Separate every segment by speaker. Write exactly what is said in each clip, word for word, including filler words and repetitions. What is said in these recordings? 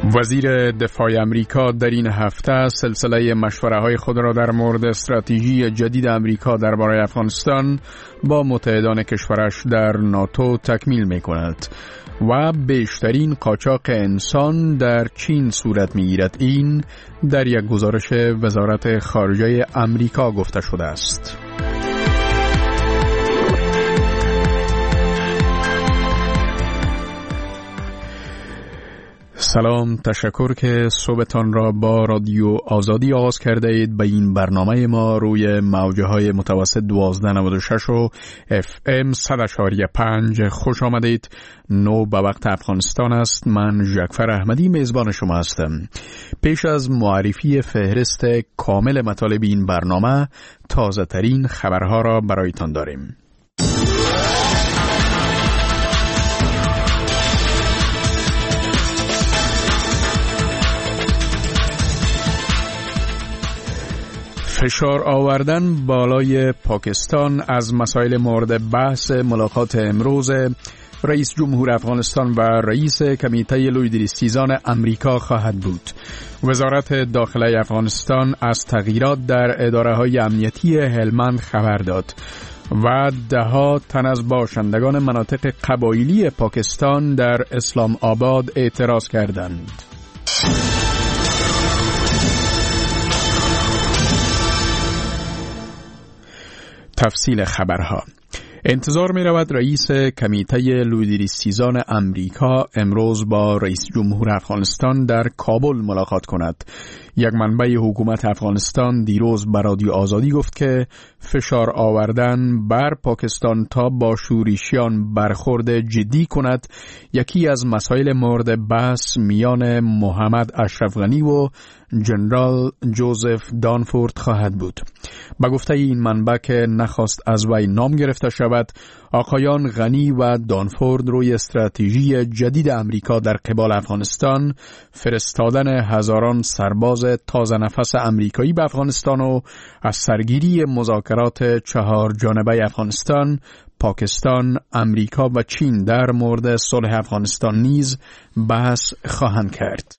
Speaker 1: وزیر دفاع امریکا در این هفته سلسله مشوره‌های خود را در مورد استراتژی جدید امریکا درباره افغانستان با متحدان کشورش در ناتو تکمیل می‌کند و بیشترین قاچاق انسان در چین صورت می‌گیرد. این در یک گزارش وزارت خارجه امریکا گفته شده است. سلام، تشکر که صبحتان را با رادیو آزادی آغاز کرده اید. به این برنامه ما روی موجه های متوسط دوازده نود و شش و اف ام صد و چهار و پنج خوش آمدید. نو به وقت افغانستان است. من ژکفر احمدی میزبان شما هستم. پیش از معرفی فهرست کامل مطالب این برنامه، تازه ترین خبرها را برایتان داریم. فشار آوردن بالای پاکستان از مسائل مورد بحث ملاقات امروز رئیس جمهور افغانستان و رئیس کمیته لویدریستیزان امریکا خواهد بود. وزارت داخله افغانستان از تغییرات در اداره‌های امنیتی هلمند خبر داد و ده‌ها تن از باشندگان مناطق قبایلی پاکستان در اسلام آباد اعتراض کردند. تفصیل خبرها. انتظار می رود رئیس کمیته لویدریستیزان امریکا امروز با رئیس جمهور افغانستان در کابل ملاقات کند. یک منبع حکومت افغانستان دیروز به رادیو آزادی گفت که فشار آوردن بر پاکستان تا با شورشیان برخورد جدی کند یکی از مسائل مورد بحث میان محمد اشرف غنی و جنرال جوزف دانفورد خواهد بود. با گفته این منبع که نخواست از وی نام گرفته شود، آقایان غنی و دانفورد روی استراتژی جدید امریکا در قبال افغانستان، فرستادن هزاران سرباز تازه نفس امریکایی به افغانستان و از سرگیری مذاکرات چهار جانبه افغانستان، پاکستان، امریکا و چین در مورد صلح افغانستان نیز بحث خواهند کرد.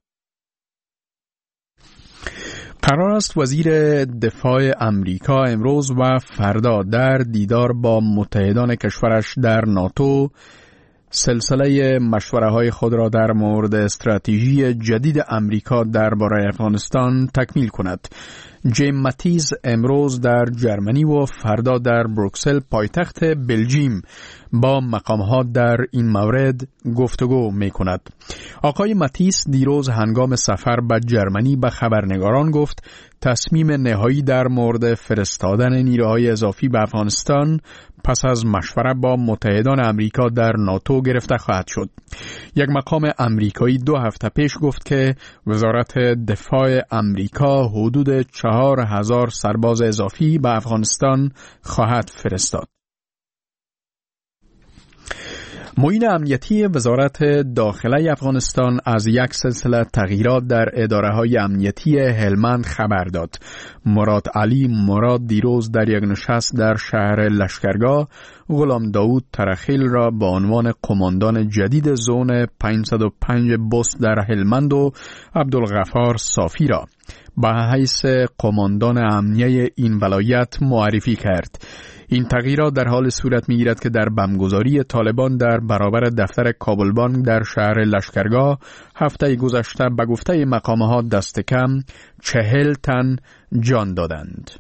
Speaker 1: قرار است وزیر دفاع امریکا امروز و فردا در دیدار با متحدان کشورش در ناتو سلسله مشوره‌های خود را در مورد استراتژی جدید امریکا درباره افغانستان تکمیل کند. جیم ماتیز امروز در جرمنی و فردا در بروکسل پایتخت بلژیم با مقامات در این مورد گفتگو می کند. آقای ماتیز دیروز هنگام سفر به جرمنی به خبرنگاران گفت تصمیم نهایی در مورد فرستادن نیروهای اضافی به افغانستان پس از مشورت با متحدان امریکا در ناتو گرفته خواهد شد. یک مقام امریکایی دو هفته پیش گفت که وزارت دفاع امریکا حدود چهار هزار سرباز اضافی به افغانستان خواهد فرستاد. معین امنیتی وزارت داخله افغانستان از یک سلسله تغییرات در اداره‌های امنیتی هلمند خبر داد. مراد علی مراد دیروز در یک نشست در شهر لشکرگاه غلام داود ترخیل را به عنوان قماندان جدید زون پانصد و پنج بست در هلمند و عبدالغفار صافی را به حیث قماندان امنیه این ولایت معرفی کرد. این تغییرات در حال صورت می‌گیرد که در بمبگذاری طالبان در برابر دفتر کابلبانک در شهر لشکرگاه هفته گذشته به گفته مقامات دست کم چهل تن جان دادند.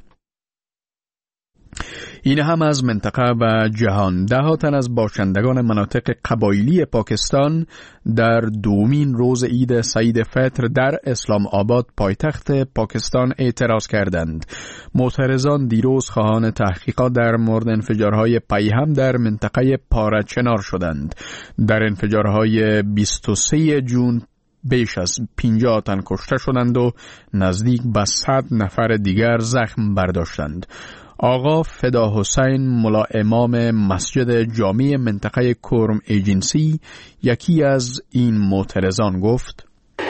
Speaker 1: این هم از منطقه و جهان. ده ها تن از باشندگان مناطق قبایلی پاکستان در دومین روز عید سعید فطر در اسلام آباد پایتخت پاکستان اعتراض کردند. معترضان دیروز خواهان تحقیقات در مورد انفجارهای پیهم در منطقه پارچنار شدند. در انفجارهای بیست و سوم جون بیش از پنجاه تن کشته شدند و نزدیک به صد نفر دیگر زخم برداشتند. آقا فدا حسین ملا امام مسجد جامع منطقه کرم ایجنسی یکی از این معترضان گفت: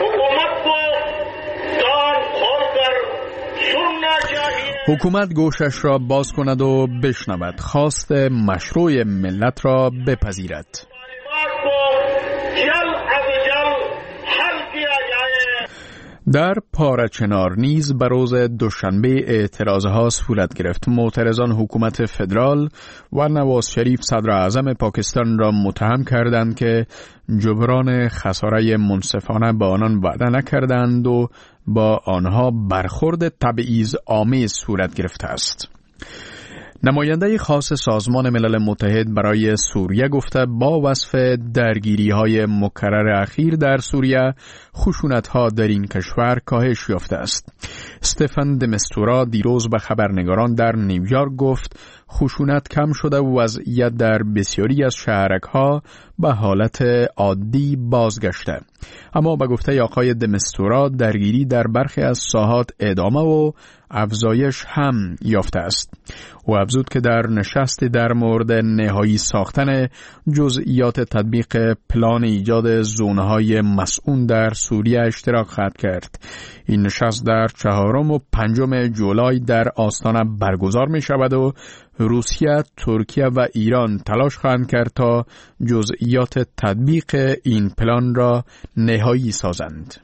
Speaker 1: حکومت گوشش را باز کند و بشنود، خواست مشروع ملت را بپذیرد. در پارچنار نیز به روز دوشنبه اعتراضها صورت گرفت. معترضان حکومت فدرال و نواز شریف صدر اعظم پاکستان را متهم کردند که جبران خساره منصفانه با آنان وعده نکردند و با آنها برخورد تبعیض آمیز صورت گرفته است. نماینده خاص سازمان ملل متحد برای سوریه گفته با وصف درگیری‌های مکرر اخیر در سوریه، خشونت‌ها در این کشور کاهش یافته است. استفن د مستورا دیروز به خبرنگاران در نیویورک گفت خشونت کم شده و وضعیت در بسیاری از شهرک‌ها به حالت عادی بازگشته. اما به گفته آقای د مستورا درگیری در برخی از ساحات ادامه و افزایش هم یافته است. او افزود که در نشست در مورد نهایی ساختن جزئیات تطبیق پلان ایجاد زونهای مسئول در سوریه اشتراک خواهد کرد. این نشست در چهارم و پنجم جولای در آستانه برگزار می شود و روسیه، ترکیه و ایران تلاش خواهند کرد تا جزئیات تطبیق این پلان را نهایی سازند.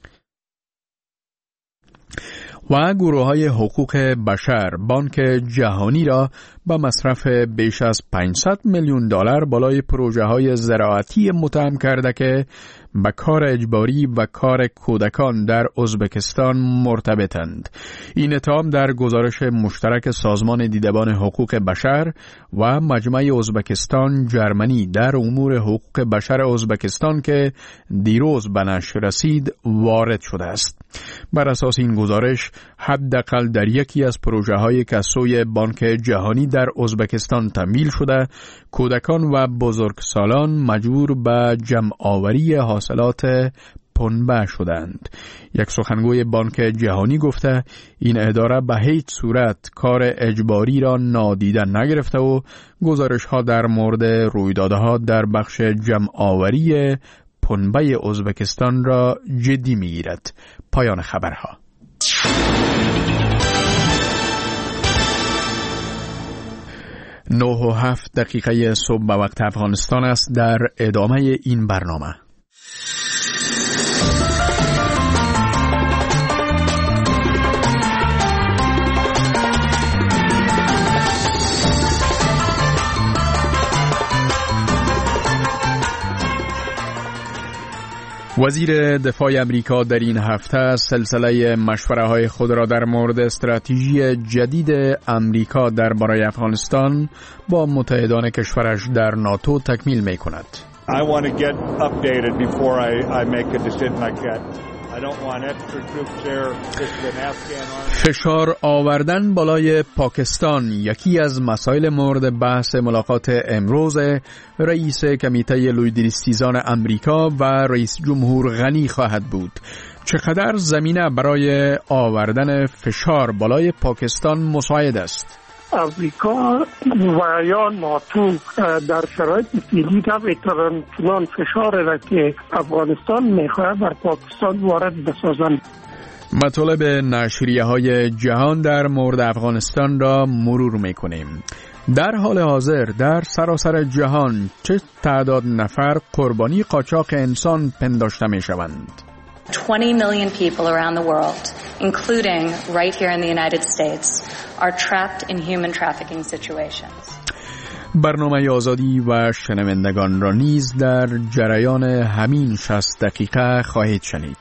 Speaker 1: و گروه‌های حقوق بشر بانک جهانی را با مصرف بیش از پانصد میلیون دلار بالای پروژه‌های زراعتی متهم کرده که به کار اجباری و کار کودکان در ازبکستان مرتبطند. این اتهام در گزارش مشترک سازمان دیدبان حقوق بشر و مجمع ازبکستان جرمنی در امور حقوق بشر ازبکستان که دیروز به نشر رسید وارد شده است. بر اساس این گزارش حداقل در یکی از پروژه‌های که سوی بانک جهانی در ازبکستان تمویل شده، کودکان و بزرگسالان مجبور به جمع آوری حاصلات پنبه شدند. یک سخنگوی بانک جهانی گفته این اداره به هیچ صورت کار اجباری را نادیده نگرفته و گزارش ها در مورد رویدادها در بخش جمع آوری پنبه ازبکستان را جدی میگیرد. پایان خبرها. نه و هفت دقیقه صبح به وقت افغانستان است. در ادامه این برنامه وزیر دفاع امریکا در این هفته سلسله مشوره‌های خود را در مورد استراتژی جدید امریکا درباره افغانستان با متحدان کشورش در ناتو تکمیل می‌کند.
Speaker 2: I want to get updated before I, I make a decision like that. I don't want extra troops there. This is an Afghan army.
Speaker 1: فشار آوردن بالای پاکستان یکی از مسائل مورد بحث ملاقات امروز رئیس کمیته لویدریستیزان امریکا و رئیس جمهور غنی خواهد بود. چقدر زمینه برای آوردن فشار بالای پاکستان مساعد است؟
Speaker 3: امریکا و یا ناتو در شرایط فعلی نمیتونن چنان فشار را که افغانستان میخواهد بر پاکستان وارد بسازند.
Speaker 1: مطالب نشریه های جهان در مورد افغانستان را مرور میکنیم. در حال حاضر در سراسر جهان چه تعداد نفر قربانی قاچاق انسان پنداشته میشوند؟
Speaker 4: twenty million people around the world, including right here in the United States, are trapped in human trafficking situations.
Speaker 1: برنامه آزادی و شنوندگان را نیز در جریان همین شصت دقیقه خواهید شنید.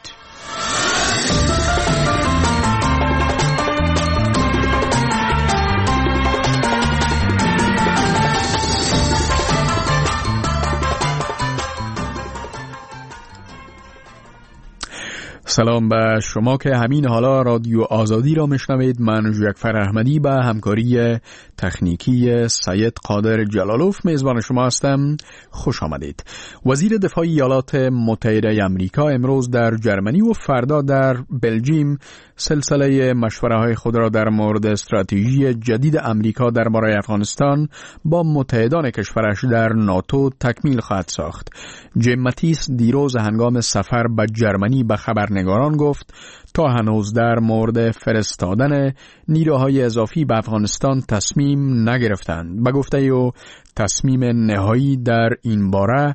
Speaker 1: سلام به شما که همین حالا رادیو آزادی را میشنوید. من جعفر احمدی به همکاری تکنیکی سید قادر جلالوف میزبان شما هستم. خوش آمدید. وزیر دفاع ایالات متحده آمریکا امروز در جرمنی و فردا در بلژیم سلسله مشوره‌های خود را در مورد استراتژی جدید آمریکا درباره افغانستان با متحدان کشورش در ناتو تکمیل خواهد ساخت. جیم ماتیس دیروز هنگام سفر به جرمنی به خبرنگاران گفت تا هنوز در مورد فرستادن نیروهای اضافی به افغانستان تصمیم نگرفتند. به گفته او تصمیم نهایی در این باره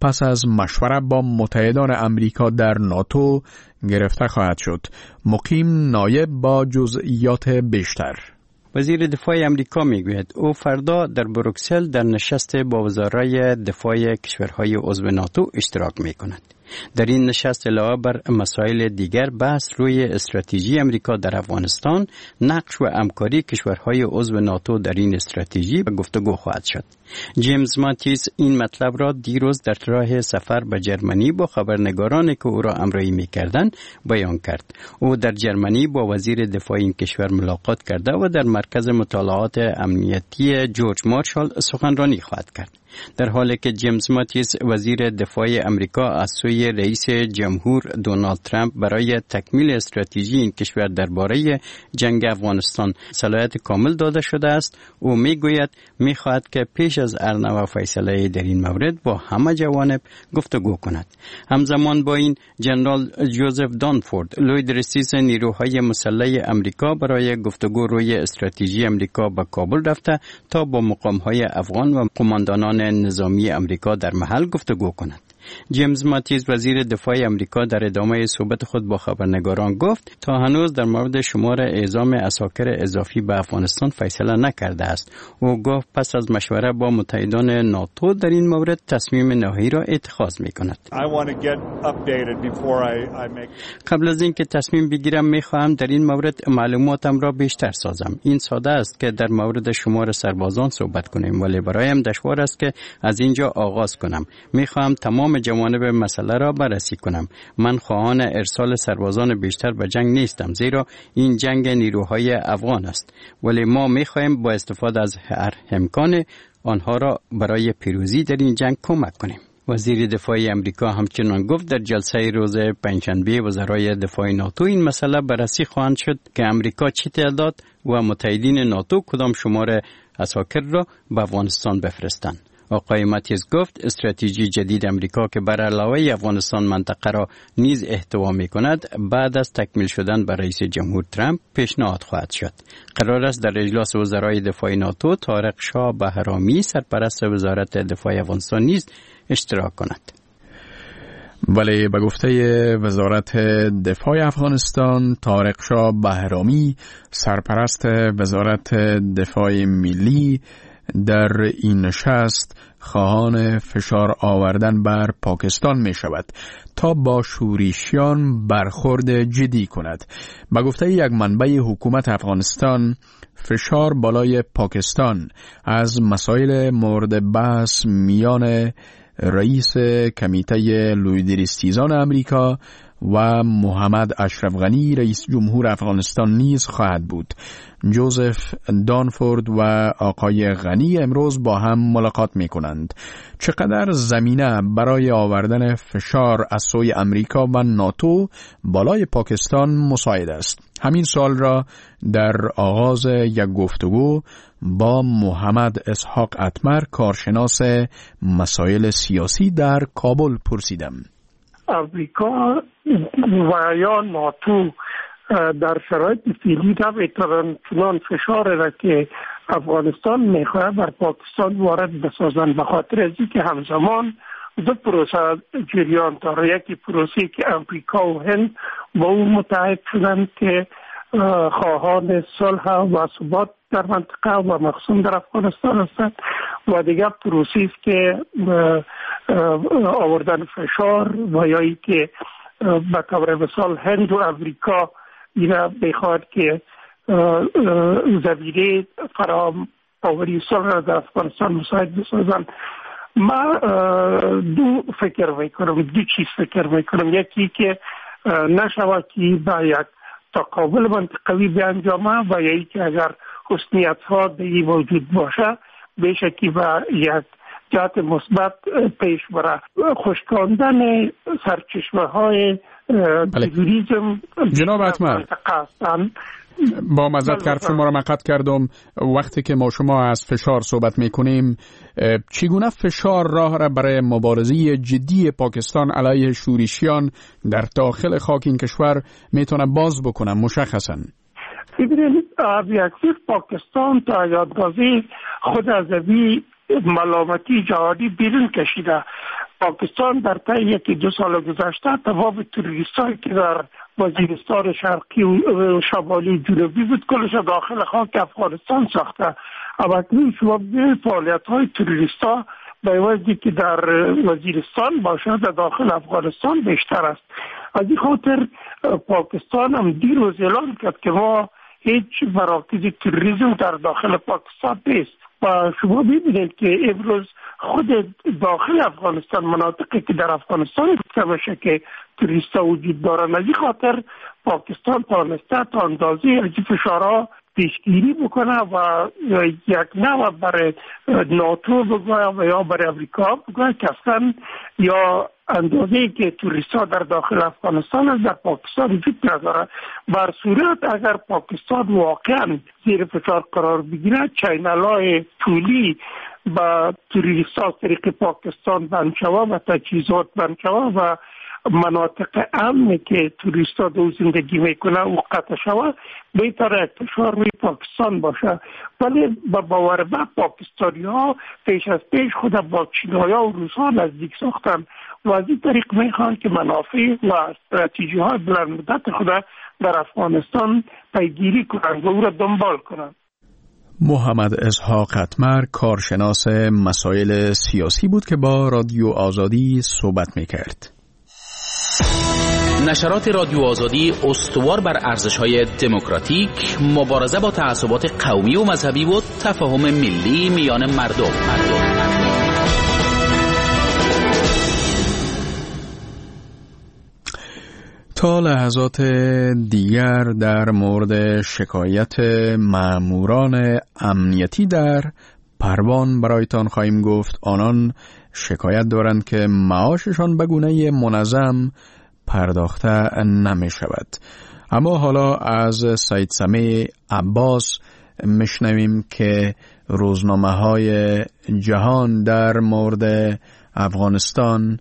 Speaker 1: پس از مشورت با متحدان امریکا در ناتو گرفته خواهد شد. مقیم نایب با جزئیات بیشتر.
Speaker 5: وزیر دفاع امریکا میگوید او فردا در بروکسل در نشست با وزرای دفاع کشورهای عضو ناتو اشتراک میکند. در این نشست علاوه بر مسائل دیگر بحث روی استراتژی امریکا در افغانستان، نقش و همکاری کشورهای عضو ناتو در این استراتژی و گفتگو خواهد شد. جیمز ماتیس این مطلب را دیروز در راه سفر به جرمنی با خبرنگارانی که او را همراهی می‌کردند بیان کرد. او در جرمنی با وزیر دفاع این کشور ملاقات کرده و در مرکز مطالعات امنیتی جورج مارشال سخنرانی خواهد کرد. در حالی که جیمز ماتیس وزیر دفاع امریکا از سوی رئیس جمهور دونالد ترامپ برای تکمیل استراتژی این کشور درباره جنگ افغانستان صلاحیت کامل داده شده است، او میگوید میخواهد که پیش از هر نوع فیصله در این مورد با همه جوانب گفتگو کند. همزمان با این جنرال جوزف دانفورد لوی دریسیس نیروهای مسلح امریکا برای گفتگو روی استراتژی امریکا به کابل رفته تا با مقامهای افغان و قماندانان نظامی امریکا در محل گفتگو کند. جیمز ماتیز وزیر دفاع امریکا در ادامه صحبت خود با خبرنگاران گفت تا هنوز در مورد شمار اعزام عساکر اضافی به افغانستان فیصله نکرده است. او گفت پس از مشوره با متحدان ناتو در این مورد تصمیم نهایی را اتخاذ می کند. قبل از اینکه تصمیم بگیرم می خواهم در این مورد معلوماتم را بیشتر سازم. این ساده است که در مورد شمار سربازان صحبت کنیم، ولی برایم دشوار است که از اینجا آغاز کنم. می خواهم تمام جوانب مسئله را بررسی کنم. من خواهان ارسال سربازان بیشتر به جنگ نیستم، زیرا این جنگ نیروهای افغان است، ولی ما می‌خواهیم با استفاده از هر امکان آنها را برای پیروزی در این جنگ کمک کنیم. وزیر دفاع امریکا همچنان گفت در جلسه روز پنجشنبه وزرای دفاع ناتو این مسئله بررسی خواهد شد که امریکا چه تعداد و متحدین ناتو کدام شمار عساکر را به افغانستان بفرستند. آقای ماتیز گفت استراتژی جدید امریکا که بر علاوه افغانستان منطقه را نیز احتوا می کند بعد از تکمیل شدن بر رئیس جمهور ترامپ پیشنهاد خواهد شد. قرار است در اجلاس وزرای دفاع ناتو طارق شاه بهرامی سرپرست وزارت دفاع افغانستان نیز اشتراک کند.
Speaker 1: ولی به گفته وزارت دفاع افغانستان، طارق شاه بهرامی سرپرست وزارت دفاع ملی در این نشست خواهان فشار آوردن بر پاکستان می شود تا با شورشیان برخورد جدی کند. به گفته یک منبع حکومت افغانستان، فشار بالای پاکستان از مسائل مورد بحث میان رئیس کمیته لویدریستیزان امریکا و محمد اشرف غنی رئیس جمهور افغانستان نیز خواهد بود. جوزف دانفورد و آقای غنی امروز با هم ملاقات می کنند. چقدر زمینه برای آوردن فشار از سوی امریکا و ناتو بالای پاکستان مساعد است؟ همین سال را در آغاز یک گفتگو با محمد اسحاق اتمر کارشناس مسائل سیاسی در کابل پرسیدم.
Speaker 3: امریکا و یا ناتو در شرایط فعلی نمیتونن چنان فشار را که افغانستان میخواه بر پاکستان وارد بسازن، به خاطر از اینکه همزمان دو پروسه جریان داره. یکی پروسه که امریکا و هند با اون متحد شدن که خواهان صلح و ثبات در منطقه و مخصوصا در افغانستان هستند، و دیگر پروسه است که آوردن فشار و یا ای که به طور مثال هند و امریکا اینا بخواد که زمینه فراهم آوری صلح را در افغانستان مساعد بسازن. ما دو فکر میکنم، دو چیز فکر میکنم. یکی که نشود که با یک تقابل منطقوی بیانجامه و یا ای که اگر حسنیت ها دیگه موجود باشه بیشه که با یک جهت مثبت پیش بره. خشکاندن سرچشمه های تروریسم
Speaker 1: جناب اتمر، با معذرت کار شما را مقطع کردم. وقتی که ما شما از فشار صحبت میکنیم، چگونه فشار راه را برای مبارزه جدی پاکستان علیه شورشیان در داخل خاک این کشور میتونه باز بکنه؟ مشخصا
Speaker 3: ببینید، یک پاکستان تا یادگازی خود از وی ملامتی جهادی بیرون کشیده. پاکستان در طی یکی دو سال گذشته تمام تروریستایی که در وزیرستان شرقی و شمالی جنوبی بود کلش داخل خاک افغانستان ساخته. اما اکنون شما ببینید فعالیت های تروریستا به وجهی که در وزیرستان باشه در داخل افغانستان بیشتر است. از این خاطر پاکستان هم دیروز اعلام کرد که ما هیچ مراکز تروریسم در داخل پاکستان نیست و شما ببینید که امروز خود داخل افغانستان مناطقی که در افغانستان گفته باشه که تروریستا وجود دارن، از این خاطر پاکستان تانسته تا اندازه از فشارها پیشگیری بکنه و یک نوع برای ناتو بگوید و یا برای امریکا بگوید که اصلا یا اندازه‌ای که توریست‌ها در داخل افغانستان است در پاکستان وجود نداره. بر صورت اگر پاکستان واقعا زیر فشار قرار بگیره چینل‌های پولی با توریست‌ها از طریق پاکستان بند شود و تجهیزات بند شود و مناطق امنی که توریستا دو زندگی میکنه او قطع شود بهتره فشار روی پاکستان باشه. ولی با باور به پاکستانی ها پیش از پیش خود با چینایی ها و روس ها نزدیک ساختن و از این طریق میخوان که منافع و استراتژی های بلند مدت خود در افغانستان پیگیری کنند و او را دنبال کنند.
Speaker 1: محمد اسحاق قطمر کارشناس مسائل سیاسی بود که با رادیو آزادی صحبت میکرد.
Speaker 6: نشرات رادیو آزادی استوار بر ارزش‌های دموکراتیک، مبارزه با تعصبات قومی و مذهبی و تفاهم ملی میان مردم. مردم.
Speaker 1: تا لحظات دیگر در مورد شکایت ماموران امنیتی در پروان برایتان خواهیم گفت. آنان شکایت دارند که معاششان به گونه منظم پرداخته نمی شود. اما حالا از سید سمیع عباس میشنویم که روزنامه های جهان در مورد افغانستان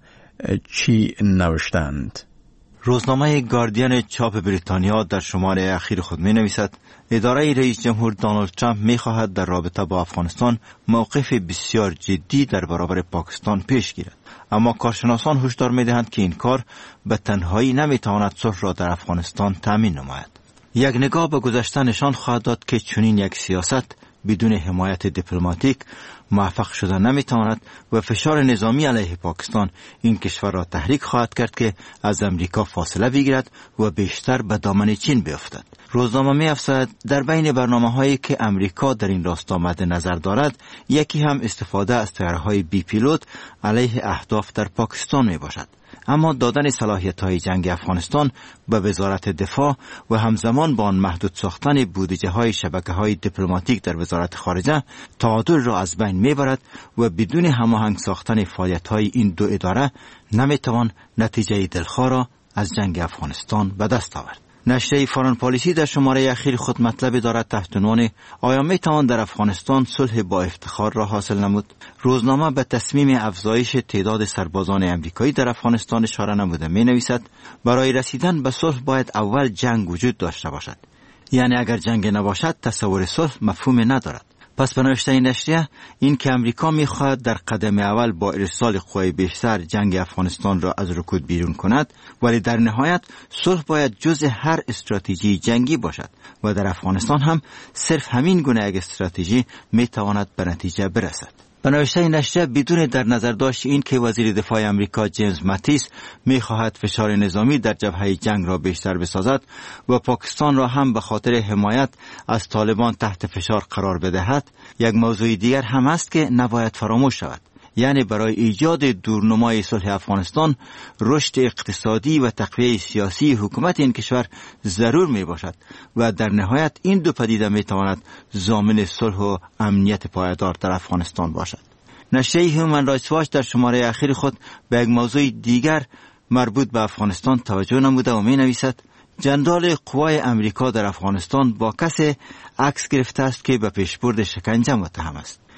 Speaker 1: چی نوشتند.
Speaker 7: روزنامه گاردین چاپ بریتانیا در شماره اخیر خود می نویسد اداره رئیس جمهور دونالد ترامپ می خواهد در رابطه با افغانستان موقف بسیار جدی در برابر پاکستان پیش گیرد. اما کارشناسان هشدار می دهند که این کار به تنهایی نمی تواند صلح را در افغانستان تامین نماید. یک نگاه به گذشته نشان خواهد داد که چنین یک سیاست بدون حمایت دیپلماتیک موفق شده نمی تواند و فشار نظامی علیه پاکستان این کشور را تحریک خواهد کرد که از امریکا فاصله بگیرد و بیشتر به دامن چین بیفتد. روزنامه می افزاید در بین برنامه هایی که امریکا در این راستا مد نظر دارد یکی هم استفاده از طیاره‌های بی پیلوت علیه اهداف در پاکستان می باشد. اما دادن صلاحیت‌های جنگ افغانستان به وزارت دفاع و همزمان با آن محدود ساختن بودجه‌های شبکه‌های دیپلماتیک در وزارت خارجه تعادل را از بین می‌برد و بدون هماهنگ ساختن فعالیت‌های این دو اداره نمی‌توان نتیجه دلخواه را از جنگ افغانستان به دست آورد. نشریه فارن پالیسی در شماره اخیر خود مطلبی دارد تحت عنوان آیا میتوان در افغانستان صلح با افتخار را حاصل نمود؟ روزنامه به تصمیم افزایش تعداد سربازان امریکایی در افغانستان اشاره نموده می نویسد برای رسیدن به صلح باید اول جنگ وجود داشته باشد. یعنی اگر جنگ نباشد تصور صلح مفهوم ندارد. پس به نوشته این نشریه این که امریکا می‌خواهد در قدم اول با ارسال قوای بیشتر جنگ افغانستان را از رکود بیرون کند، ولی در نهایت صلح باید جزء هر استراتژی جنگی باشد و در افغانستان هم صرف همین گونه یک استراتژی می‌تواند به نتیجه برسد. به نوشته این نشریه بدون در نظر داشت این که وزیر دفاع امریکا جیمز ماتیس می‌خواهد فشار نظامی در جبهه جنگ را بیشتر بسازد و پاکستان را هم به خاطر حمایت از طالبان تحت فشار قرار بدهد، یک موضوع دیگر هم است که نباید فراموش شود. یعنی برای ایجاد دورنمای صلح افغانستان رشد اقتصادی و تقویت سیاسی حکومت این کشور ضرور می باشد و در نهایت این دو پدیده می تواند ضامن صلح و امنیت پایدار در افغانستان باشد. نشریه هیومن رایتس واچ در شماره اخیر خود به یک موضوع دیگر مربوط به افغانستان توجه نموده و می نویسد جنرال قوای امریکا در افغانستان با کسی عکس گرفته است که به پیشبرد شکنجه متهم است.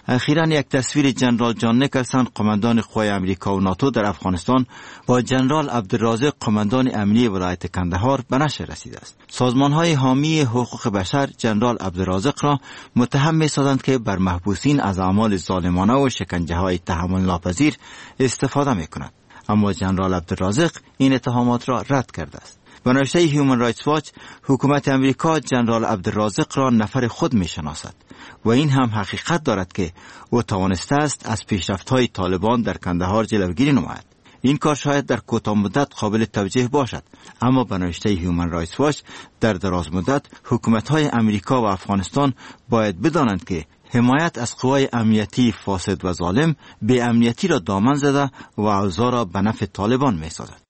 Speaker 7: اخیراً یک تصویر جنرال جان نیکلسون قماندان قوای امریکا و ناتو در افغانستان با جنرال عبدالرازق قماندان امنیه ولایت کندهار به نشر رسیده است. سازمان‌های حامی حقوق بشر جنرال عبدالرازق را متهم می‌سازند که بر محبوسین از اعمال ظالمانه و شکنجه‌های تحمل ناپذیر استفاده می‌کند. اما جنرال عبدالرازق این اتهامات را رد کرده است. به نوشته هیومن رایتس واچ، حکومت امریکا جنرال عبدالرازق را نفر خود می‌شناسد و این هم حقیقت دارد که او توانسته است از پیشرفت‌های طالبان در کندهار جلوگیری نماید. این کار شاید در کوتاه مدت قابل توجیه باشد، اما به نوشته هیومن رایتس واچ در دراز مدت حکومت‌های امریکا و افغانستان باید بدانند که حمایت از قوای امنیتی فاسد و ظالم به امنیتی را دامن زده و اوضاع را به نفع طالبان می‌سازد.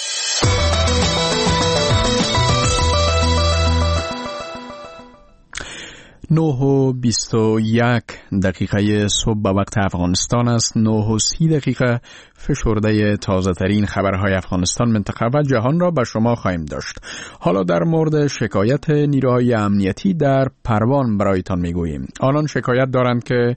Speaker 1: نه و بیست و یک دقیقه صبح به وقت افغانستان است. نه و سی دقیقه فشرده تازه ترین خبرهای افغانستان، منطقه و جهان را به شما خواهیم داشت. حالا در مورد شکایت نیروهای امنیتی در پروان برایتان میگوییم. آنان شکایت دارند که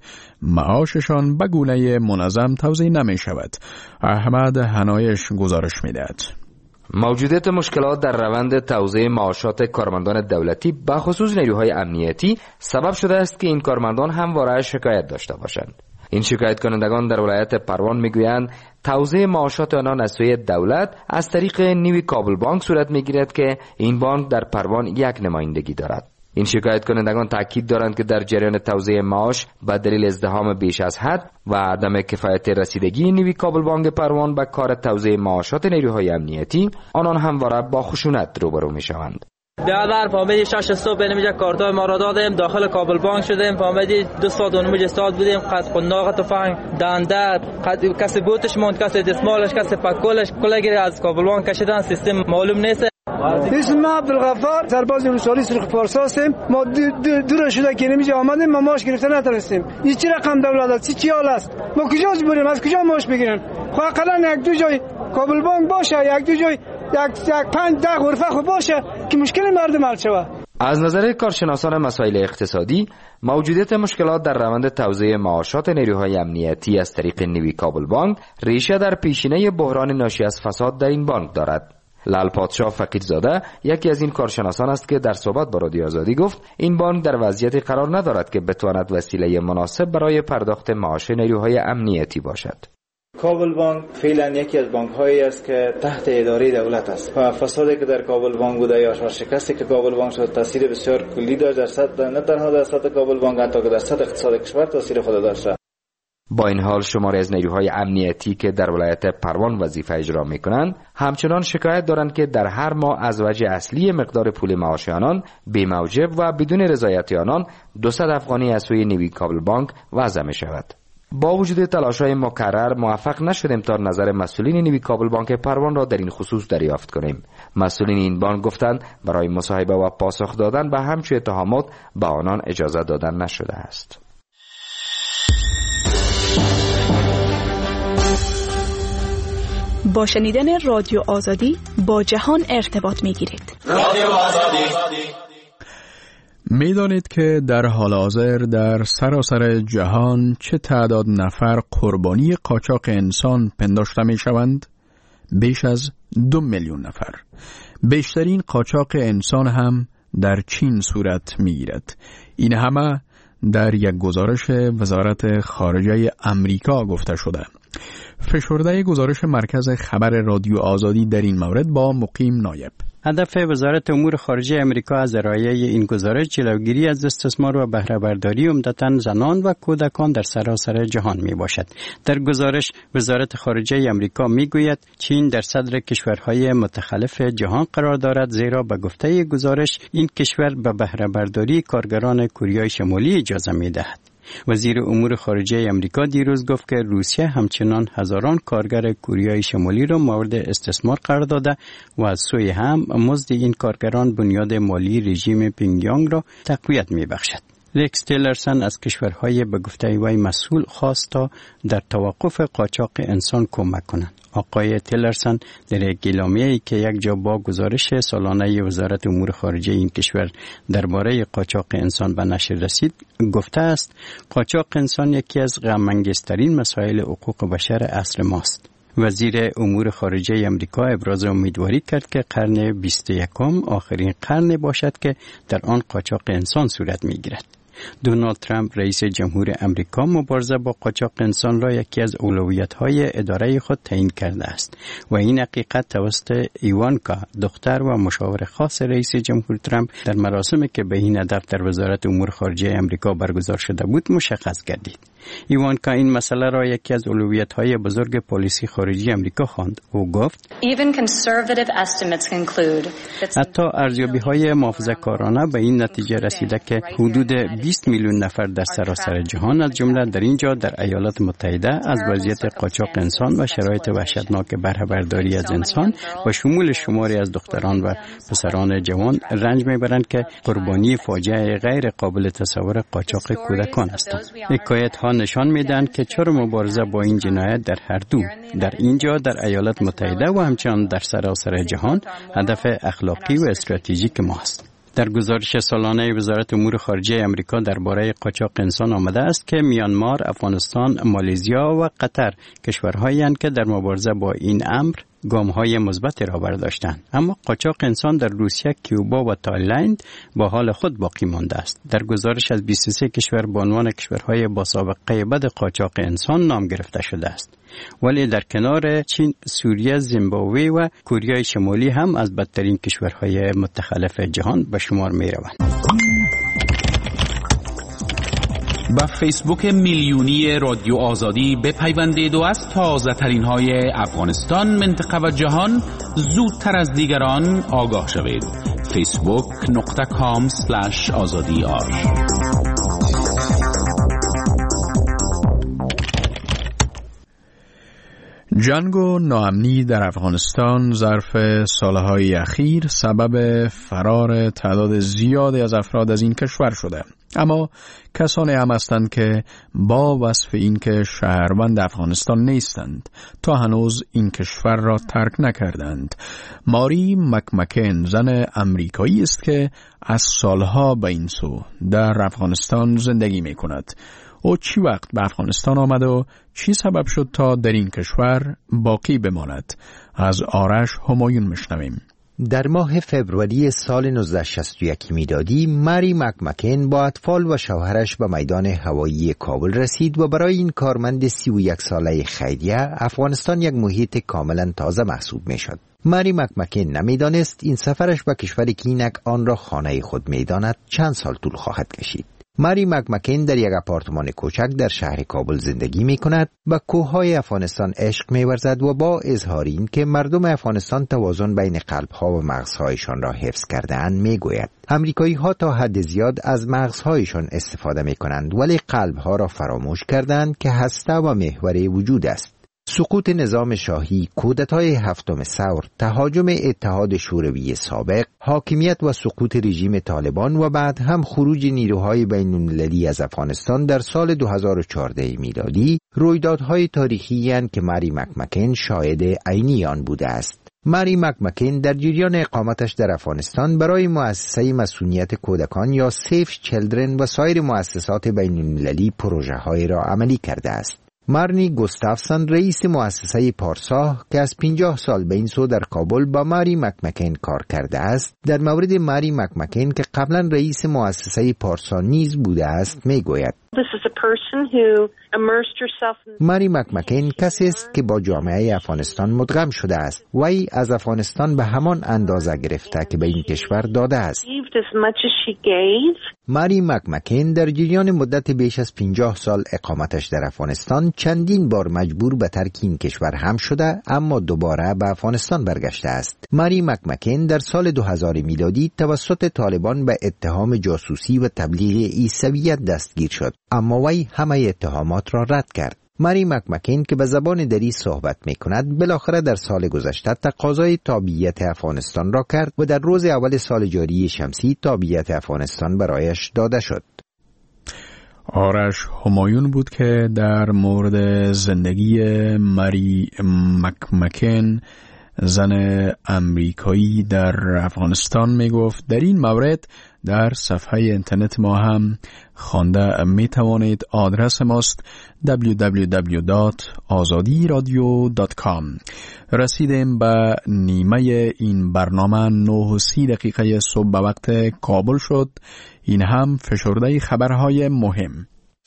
Speaker 1: معاششان به گونه منظم توزیع نمی شود. احمد هنایش گزارش میدهد.
Speaker 8: موجودیت مشکلات در روند توزیع معاشات کارمندان دولتی به خصوص نیروهای امنیتی سبب شده است که این کارمندان همواره شکایت داشته باشند. این شکایت کنندگان در ولایت پروان میگویند توزیع معاشات آنان از سوی دولت از طریق نیوی کابل بانک صورت میگیرد که این بانک در پروان یک نمایندگی دارد. این شکایت کنندگان تاکید دارند که در جریان توزیع معاش به دلیل ازدحام بیش از حد و عدم کفایت رسیدگی نیوی کابل بانک پروان به کار توزیع معاشات نیروهای امنیتی، آنان همواره با خشونت روبرو میشوند.
Speaker 9: بیادر فامیلی شش صبح بینیم کارتای ما را دادیم، داخل کابل بانک شدیم، فامیلی دو ساعت و نیم استاد بودیم، قصد قنداق تفنگ دنده کسی بوتش موند، کسی دستمالش، کسی پکولش کلگیری از کابل بانک کشیدن. سیستم معلوم نیست.
Speaker 10: اسم ما عبدالغفار سرباز روساری سرخ فارس هستیم. ما دور شده که نمیشه آمدیم، ما ماش گرفته نتونستیم. این چه رقم دولت است؟ چی حال است؟ ما کجاست بریم؟ از کجا ماش بگیرن؟ خو اقلا یک دو جای کابل بانک باشه، یک دو جای یک یک پنج ده غرفه خو باشه که مشکل مردم حل شود.
Speaker 8: از نظر کارشناسان مسائل اقتصادی، موجودیت مشکلات در روند توزیع معاشات نیروهای امنیتی از طریق نیوی کابل بانک ریشه در پیشینه بحران ناشی از فساد در این بانک دارد. لال پادشاه فقیرزاده یکی از این کارشناسان است که در صحبت با رادیو آزادی گفت این بانک در وضعیتی قرار ندارد که بتواند وسیله مناسب برای پرداخت معاش نیروهای امنیتی باشد.
Speaker 11: کابل بانک فعلا یکی از بانک هایی است که تحت اداره دولت است و فسادی که در کابل بانک بوده یا شکستی که کابل بانک شد تاثیر بسیار کلی داشت در سطح نه تنها در سطح کابل بانک حتی که در سطح اقتصاد کشور تاثیر خود داشته.
Speaker 8: با این حال شماری از نیروهای امنیتی که در ولایت پروان وظیفه اجرا می‌کنند همچنان شکایت دارند که در هر ماه از وجه اصلی مقدار پول معاش آنان بی‌موجب و بدون رضایت آنان دویست افغانی از سوی نیوی کابل بانک وضع می‌شود. با وجود تلاش‌های مکرر موفق نشدیم تا نظر مسئولین نیوی کابل بانک پروان را در این خصوص دریافت کنیم. مسئولین این بانک گفتند برای مصاحبه و پاسخ دادن به همچین اتهامات به آنان اجازه دادن نشده است.
Speaker 12: با شنیدن رادیو آزادی با جهان ارتباط می‌گیرید.
Speaker 1: رادیو آزادی. می‌دانید که در حال حاضر در سراسر جهان چه تعداد نفر قربانی قاچاق انسان پنداشته می‌شوند؟ بیش از دو میلیون نفر. بیشترین قاچاق انسان هم در چین صورت می‌گیرد. این همه در یک گزارش وزارت خارجه امریکا گفته شده. فشرده گزارش مرکز خبر رادیو آزادی در این مورد با مقیم نایب.
Speaker 5: هدف وزارت امور خارجه امریکا از ارائه این گزارش جلوگیری از استثمار و بهره برداری عمدتاً زنان و کودکان در سراسر جهان می باشد. در گزارش وزارت خارجه امریکا می گوید چین در صدر کشورهای متخلف جهان قرار دارد، زیرا به گفته گزارش این کشور به بهره برداری کارگران کره شمالی اجازه می دهد. وزیر امور خارجه امریکا دیروز گفت که روسیه همچنان هزاران کارگر کره شمالی را مورد استثمار قرار داده و از سوی هم مزد این کارگران بنیاد مالی رژیم پینگیانگ را تقویت می بخشد. ریکس تیلرسن از کشورهای به گفته وی مسئول خواست تا در توقف قاچاق انسان کمک کنند. آقای تیلرسن در یک اعلامیه‌ای که یک جا با گزارش سالانه وزارت امور خارجه این کشور درباره قاچاق انسان به نشر رسید گفته است قاچاق انسان یکی از غم‌انگیزترین مسائل حقوق بشر عصر ماست. وزیر امور خارجه امریکا ابراز امیدواری کرد که قرن بیست و یکم آخرین قرن باشد که در آن قاچاق انسان صورت می‌گیرد. دونالد ترامپ رئیس جمهور امریکا مبارزه با قاچاق انسان را یکی از اولویت‌های اداره خود تعیین کرده است و این حقیقت توسط ایوانکا دختر و مشاور خاص رئیس جمهور ترامپ در مراسمی که به این هدف در وزارت امور خارجه امریکا برگزار شده بود مشخص گردید. ایوانکا این مسئله را یکی از اولویت‌های بزرگ پالیسی خارجی امریکا خواند. او گفت حتی ارزیابی‌های محافظه‌کارانه به این نتیجه رسیده که حدود بیست میلیون نفر در سراسر جهان از جمله در اینجا در ایالات متحده از وضعیت قاچاق انسان و شرایط وحشتناک بهره برداری از انسان و شمول شماری از دختران و پسران جوان رنج میبرند که قربانی فاجعه غیر قابل تصور قاچاق کودکان هستند. حکایت‌ها نشان میدهند که چرا مبارزه با این جنایت در هر دو در اینجا در ایالات متحده و همچنان در سراسر جهان هدف اخلاقی و استراتژیک ما است. در گزارش سالانه وزارت امور خارجه امریکا درباره قاچاق انسان آمده است که میانمار، افغانستان، مالزیا و قطر کشورهایی هستند که در مبارزه با این امر گام‌های مثبتی را برداشتند، اما قاچاق انسان در روسیه، کیوبا و تایلند با حال خود باقی مانده است. در گزارش از بیست و سه کشور به عنوان کشورهای با سابقه بد قاچاق انسان نام گرفته شده است، ولی در کنار چین، سوریه، زیمبابوه و کره شمالی هم از بدترین کشورهای متخلف جهان به شمار می‌روند.
Speaker 6: با فیسبوک میلیونی رادیو آزادی بپیوندید و از تازه ترین های افغانستان، منطقه و جهان زودتر از دیگران آگاه شوید. فیسبوک نقطه کام سلش آزادی آر.
Speaker 1: جنگ و ناامنی در افغانستان ظرف سالهای اخیر سبب فرار تعداد زیادی از افراد از این کشور شده، اما کسانی هم هستند که با وصف این که شهروند افغانستان نیستند تا هنوز این کشور را ترک نکردند. ماری مکمکن زن امریکایی است که از سالها به این سو در افغانستان زندگی می کند. او چی وقت به افغانستان آمد و چی سبب شد تا در این کشور باقی بماند؟ از آرش همایون میشنویم.
Speaker 13: در ماه فبروری سال نوزده شصت و یک میلادی ماری مکمکن با اطفال و شوهرش به میدان هوایی کابل رسید و برای این کارمند سی و یک ساله خیریه افغانستان یک محیط کاملا تازه محسوب می شد. ماری مکمکن نمیدانست این سفرش به کشوری که اینک آن را خانه خود میداند چند سال طول خواهد کشید. ماری مکمکن در یک آپارتمان کوچک در شهر کابل زندگی می کند، به کوههای افغانستان عشق می ورزد و با اظهار این که مردم افغانستان توازن بین قلبها و مغزهایشان را حفظ کرده اند می گوید. امریکایی ها تا حد زیاد از مغزهایشان استفاده می کنند ولی قلبها را فراموش کردند که هسته و محور وجود است. سقوط نظام شاهی، کودتای هفتم ثور، تهاجم اتحاد شوروی سابق، حاکمیت و سقوط رژیم طالبان و بعد هم خروج نیروهای بین‌المللی از افغانستان در سال دو هزار و چهارده میلادی رویدادهای تاریخی اند که ماری مکمکن شاهد عینی آن بوده است. ماری مکمکن در جریان اقامتش در افغانستان برای مؤسسه مسئولیت کودکان یا سیف چیلدرن و سایر مؤسسات بین‌المللی پروژه‌های را عملی کرده است. مارنی گوستافسن رئیس مؤسسه پارسا که از پنجاه سال به این سو در کابل با ماری مکمکن کار کرده است، در مورد ماری مکمکن که قبلا رئیس مؤسسه پارسا نیز بوده است می گوید. ماری مکمکن کسی است که با جامعه افغانستان مدغم شده است. وی از افغانستان به همان اندازه گرفته که به این کشور داده است. ماری مکمکن در جریان مدت بیش از پنجاه سال اقامتش در افغانستان چندین بار مجبور به ترک این کشور هم شده، اما دوباره به افغانستان برگشته است. ماری مکمکن در سال دو هزار میلادی توسط طالبان به اتهام جاسوسی و تبلیغ عیسویت دستگیر شد، اما وی همه اتهامات را رد کرد. ماری مکمکن که به زبان دری صحبت می کند بالاخره در سال گذشته تقاضای تابعیت افغانستان را کرد و در روز اول سال جاری شمسی تابعیت افغانستان برایش داده شد.
Speaker 1: آرش همایون بود که در مورد زندگی مری مکمکن، زن امریکایی در افغانستان می گفت. در این مورد در صفحه اینترنت ما هم خوانده می توانید. آدرس ماست دبلیو دبلیو دبلیو دات آزادی رادیو دات کام. رسیدیم به نیمه این برنامه. نه و سی دقیقه صبح به وقت کابل شد. این هم فشرده خبرهای مهم.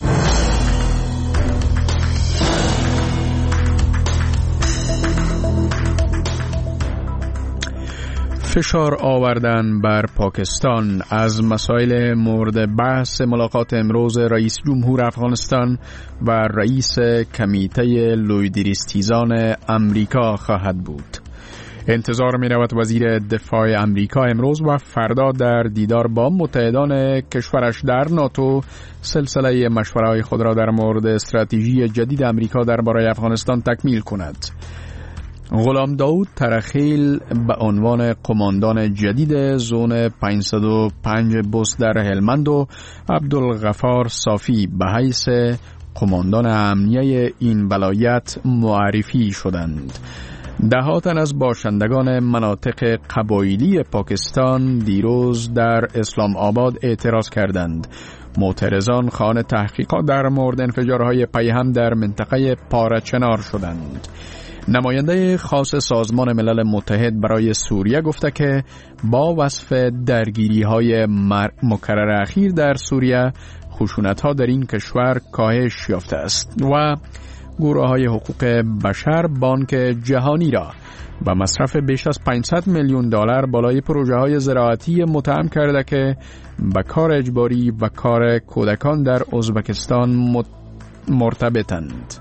Speaker 1: فشار آوردن بر پاکستان از مسائل مورد بحث ملاقات امروز رئیس جمهور افغانستان و رئیس کمیته لویدریستیزان امریکا خواهد بود. انتظار می رود وزیر دفاع امریکا امروز و فردا در دیدار با متحدان کشورش در ناتو سلسله مشوره‌های خود را در مورد استراتژی جدید امریکا درباره افغانستان تکمیل کند. غلام داود ترخیل به عنوان قماندان جدید زون پانصد و پنج بوس در هلمند و عبدالغفار صافی به حیث قماندان امنیه این ولایت معرفی شدند. ده تن از باشندگان مناطق قبایلی پاکستان دیروز در اسلام آباد اعتراض کردند. معترضان خانه تحقیقات در مورد انفجارهای پیهم در منطقه پارچنار شدند. نماینده خاص سازمان ملل متحد برای سوریه گفته که با وصف درگیری‌های مکرر اخیر در سوریه، خشونت‌ها در این کشور کاهش یافته است و گروه‌های حقوق بشر بانک جهانی را با مصرف بیش از پانصد میلیون دلار بالای پروژه‌های زراعتی متهم کرده که به کار اجباری و کار کودکان در ازبکستان مرتبطند.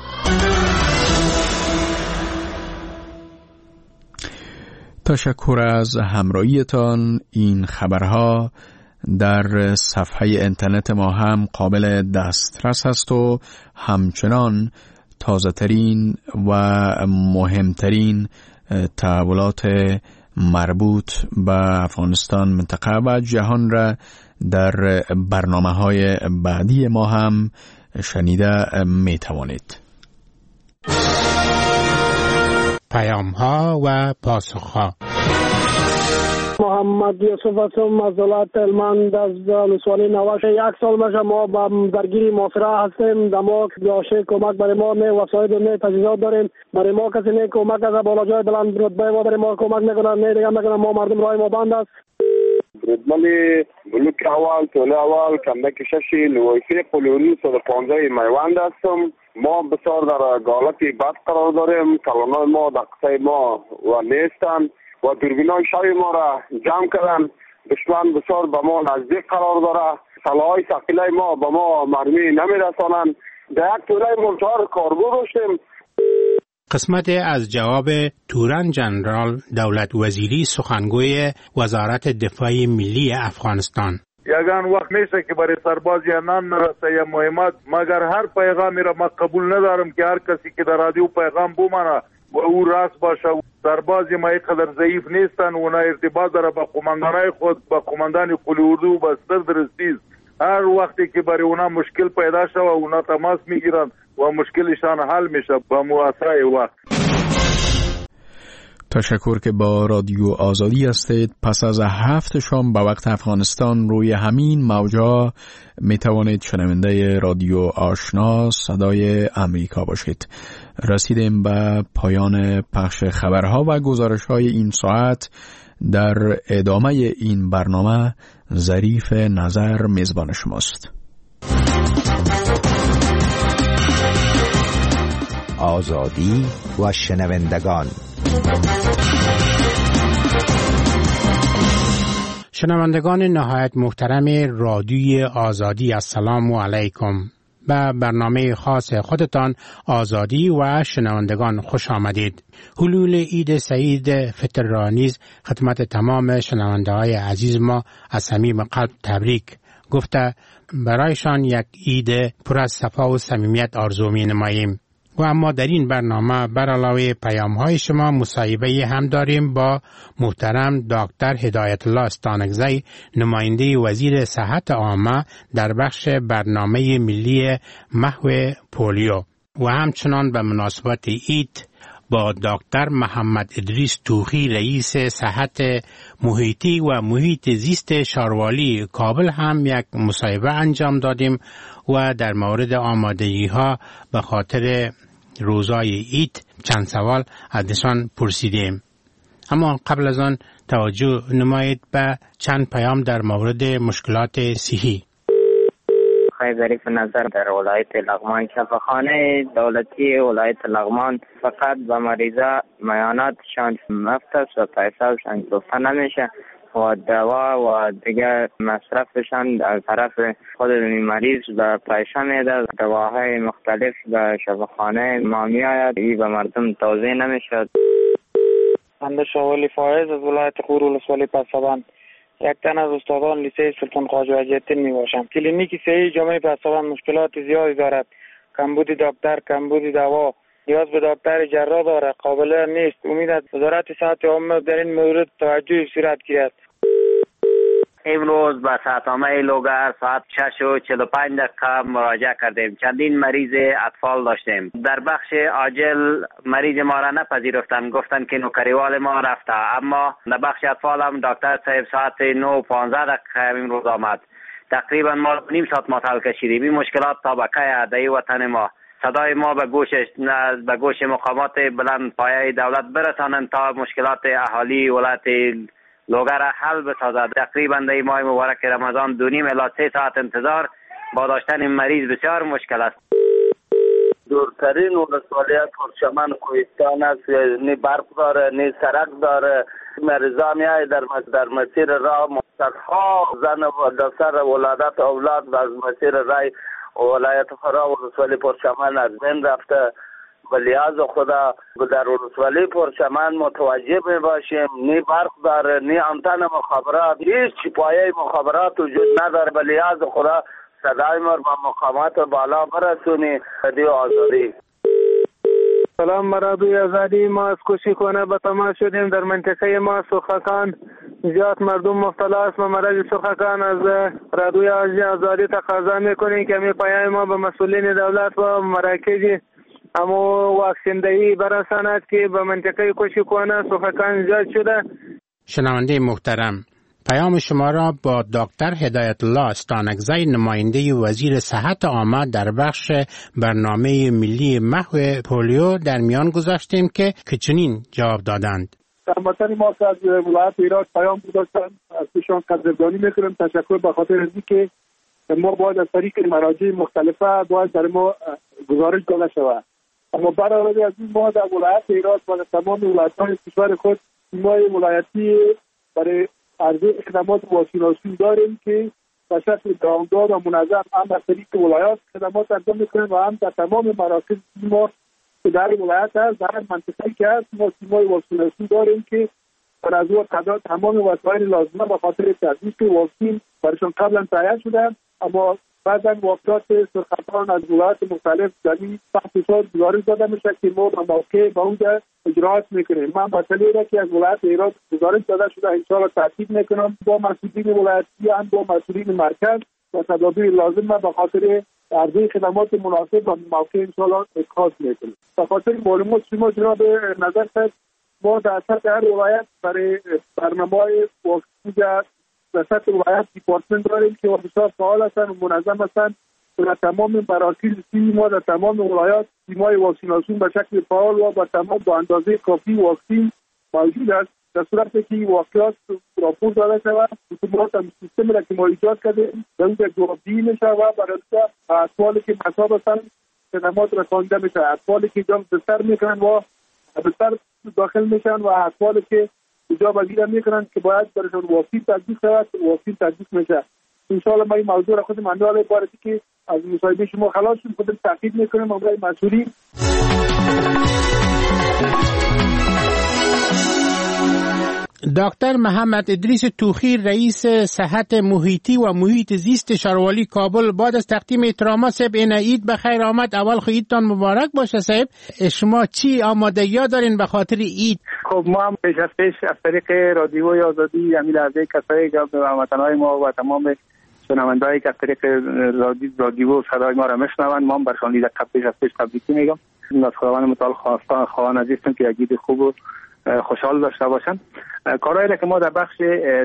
Speaker 1: تشکر از همراهیتان. این خبرها در صفحه اینترنت ما هم قابل دسترس است و همچنان تازه ترین و مهمترین تحولات مربوط به افغانستان، منطقه و جهان را در برنامه های بعدی ما هم شنیده می توانید.
Speaker 14: پیام ها و پاسخ ها.
Speaker 15: محمد یوسف هستم از ولایت هلمند از ولسوالی نواش. یک سال میشه ما با درگیری محاصره هستیم. در ما جاشه کمک برای ما نه وسایل نه تجهیزات داریم. برای ما کسی نه کمک از بالا جای بلند رتبه ما برای ما کمک میکنن، نه دیگه میکنن. ما مردم راه ما بند است.
Speaker 16: رتبه بلوک اول طول اول کمک ششی نویفه قلونی صد پانزده میوند هستم. ما بسیار در حالت بد قرار داریم. کلانای ما در قصه ما و نیستن و دوربینای شوی ما را جمع کردن. دشمن بسیار به ما نزدیک قرار داره. سلاحهای ثقیله ما به ما مرمی نمیرسانند. در یک توله ملچار کارگو داشتیم.
Speaker 14: قسمت از جواب تورن جنرال دولت وزیری سخنگوی وزارت دفاع ملی افغانستان.
Speaker 2: یگان وقت میشه که برای سربازی نان نرسه یا مهمات، مگر هر پیغامی را ما قبول ندارم که هر کسی که در رادیو پیغام بومانه و او راست باشه. سربازی ما اینقدر ضعیف نیستن و نه ارتباط داره با قماندانای خود، با قماندان قلی اردو و بستر درستیز. هر وقتی که برای اونا مشکل پیدا شد و اونا تماس میگیرن و مشکلشان حل میشه با مواسای وقت.
Speaker 1: تشکر که با رادیو آزادی هستید. پس از هفت شام به وقت افغانستان روی همین موجا می توانید شنونده رادیو آشنا صدای امریکا باشید. رسیدیم به پایان پخش خبرها و گزارش‌های این ساعت. در ادامه این برنامه ظریف نظر میزبان شماست.
Speaker 13: آزادی و شنوندگان.
Speaker 14: شنوندگان نهایت محترم رادیوی آزادی، السلام علیکم. به برنامه خاص خودتان آزادی و شنوندگان خوش آمدید. حلول عید سعید فطر را نیز خدمت تمام شنونده های عزیز ما از صمیم قلب تبریک گفته برایشان یک عید پر از صفا و صمیمیت آرزو می نماییم. و اما در این برنامه بر علاوه پیام های شما مصاحبه هم داریم با محترم دکتر هدایت الله استانکزی، نماینده وزیر صحت عامه در بخش برنامه ملی محو پولیو، و همچنان به مناسبت عید با دکتر محمد ادریس توخی، رئیس صحت محیطی و محیط زیست شاروالی کابل هم یک مصاحبه انجام دادیم و در مورد آمادگی ها به خاطر روزای عید چند سوال ازشان پرسیدیم. اما قبل از آن توجه نمایید به چند پیام در مورد مشکلات صحی.
Speaker 17: خیلی ظریف نظر در ولایت لغمان، شفاخانه دولتی ولایت لغمان فقط به مریضا میاناتشان مفت است و پیسه‌شان گرفته نمیشه و دوا و دیگه مصرفشان از طرف خود مریض به پیسه میده. دواهای مختلف به شفاخانه ما میآید، این به مردم توزیع نمیشه.
Speaker 18: بنده شاولی فایز از ولایت غور ولسوالی پسابند، یک تن از استادان لیسه سلطان خواجه وجی‌الدین می باشم. کلینیک صحی جامعه پسابند مشکلات زیادی دارد. کمبود دکتر، کمبود دوا، نیاز به دکتر جراح دارد، قابل نیست. امید است وزارت صحت عامه در این مورد توجه صورت گیرد.
Speaker 19: امروز به صحتنامه لوگر ساعت شش و چهل و پنج دقیقه مراجعه کردیم. چندین مریض اطفال داشتیم. در بخش عاجل مریض ما را نپذیرفتند، گفتند که نوکریوال ما رفته. اما در بخش اطفال هم دکتر صاحب ساعت نه و پانزده دقیقه امروز آمد. تقریبا ما نیم ساعت معطل کشیدیم. این مشکلات تا به کی در وطن ما صدای ما به گوش به گوش مقامات بلند پایه دولت برسانند تا مشکلات اهالی ولایت لوگر حل بسازد. تقریبا در ماه مبارک رمضان دو نیم الی سه ساعت انتظار با داشتن مریض بسیار مشکل است.
Speaker 2: دورترین ولسوالیت پرچمن کوهستان است، نه برق داره نه سرک داره. مریضا میای در در مسیر راه مصطفا زن و دفتر ولادت اولاد از مسیر راه ولایت فرا ولسوالی پرچمن از بین رفته. بلیاز خدا در ولسوالی پرچمن متوجه می باشیم، نی برق داره نی آنتن مخابرات، هیچ پایه مخابرات وجود نداره. بلیاز خدا صدای ما به مقامات بالا برسونی. رادیو آزادی.
Speaker 18: سلام، رادیو آزادی. ما از کوشیکانه به تماس شدیم. در منطقه ما سوخکان زیاد مردم مبتلا است و مرض سوخکان. از رادیو آزادی تقاضا میکنیم که می پیام ما به مسئولین دولت و مراکز اما واکسین دهی برساند که به منطقه کوشیکانه سوخکان زیاد شده.
Speaker 14: شنونده محترم، پیام شما را با دکتر هدایت الله استانکزی، نماینده وزیر صحت عامه در بخش برنامه ملی محو پولیو در میان گذاشتیم که چنین جواب دادند.
Speaker 20: هموطن ما که از ولایت ایران پیام گذاشتند، از ایشان قدردانی میکنیم. تشکر به خاطر اینکه ما باید از طریق مراجع مختلفه باید در ما گزارش داده شود. اما برای از این ما در ولایت ایران و تمام ولایت‌های کشور خود تیم‌های ولایتی برای عرضه خدمات واکسیناسیون داریم که به شکل دوامدار و منظم هم در طریق ولایات خدمات انجام میکنیم و هم در تمام مراکز ما که در ولایت هست، در منطقه‌ای که هست، ما تیم‌های واکسیناسیون داریم که بر از او تعداد تمام وسایل لازمه به خاطر تطبیق واکسین برایشان قبلا تهیه شده. اما بعضا وقتات سرخطان از ولایات مختلف دلیل تحقیقات گزارش داده میشه که ما به موقع به اونجا اجراات میکنیم. من مسئله را که از ولایت ایران گزارش داده شده انشاءالله تعقیب میکنم با مسئولین ولایتی هم با مسئولین مرکز و تدابیر لازم به خاطر عرضه خدمات مناسب و موقع انشاءالله اتخاذ میکنیم. به خاطر معلومات شما جناب نظر کرد ما در سطح هر ولایت برای برنامه‌های واکسین در سطح ولایت دیپارتمنت داریم که بسیار فعال هستند و منظم هستند. در تمام مراکز سی ما در تمام ولایات تیم‌های واکسیناسیون به شکل فعال و با تمام با اندازه کافی واکسین موجود است. در صورتی که واقعات راپور داده شود، اتومات هم سیستمی را که ما ایجاد کردیم در اونجا جوابدهی میشه و برای اطفالی که مصاب هستند خدمات رسانیده میشه. اطفالی که جام بستر میکنن و بستر داخل میشن و اطفالی که اینجا وزیر میکنن که باید برایشان واکسین تطبیق شود، واکسین تطبیق میشه. انشاءالله ما این موضوع را خود منوال بارتی که از مصاحبه شما خلاص شد خودم تاکید میکنم امروز مسئولین.
Speaker 14: دکتر محمد ادریس توخی رئیس صحت محیطی و محیط زیست شهرواری کابل، بعد از تقدیم احترامات صاحب این عید بخیر آمد. اول خو عیدتان مبارک باشه صاحب. شما چی آمادگی‌ها دارین به خاطر عید؟
Speaker 20: خب ما هم پیش از پیش از طریق رادیوی آزادی همین لحظه کسایی که هموطنهای ما و تمام شنوندهایی که از طریق رادیو رادیو صدای ما را میشنوند، ما هم برشان عید پیش از پیش تبریک میگم. از خداوند متعال خواستن خواهان عزیزم که عید خوب و خوشحال داشته باشن. کارهایی را که ما در بخش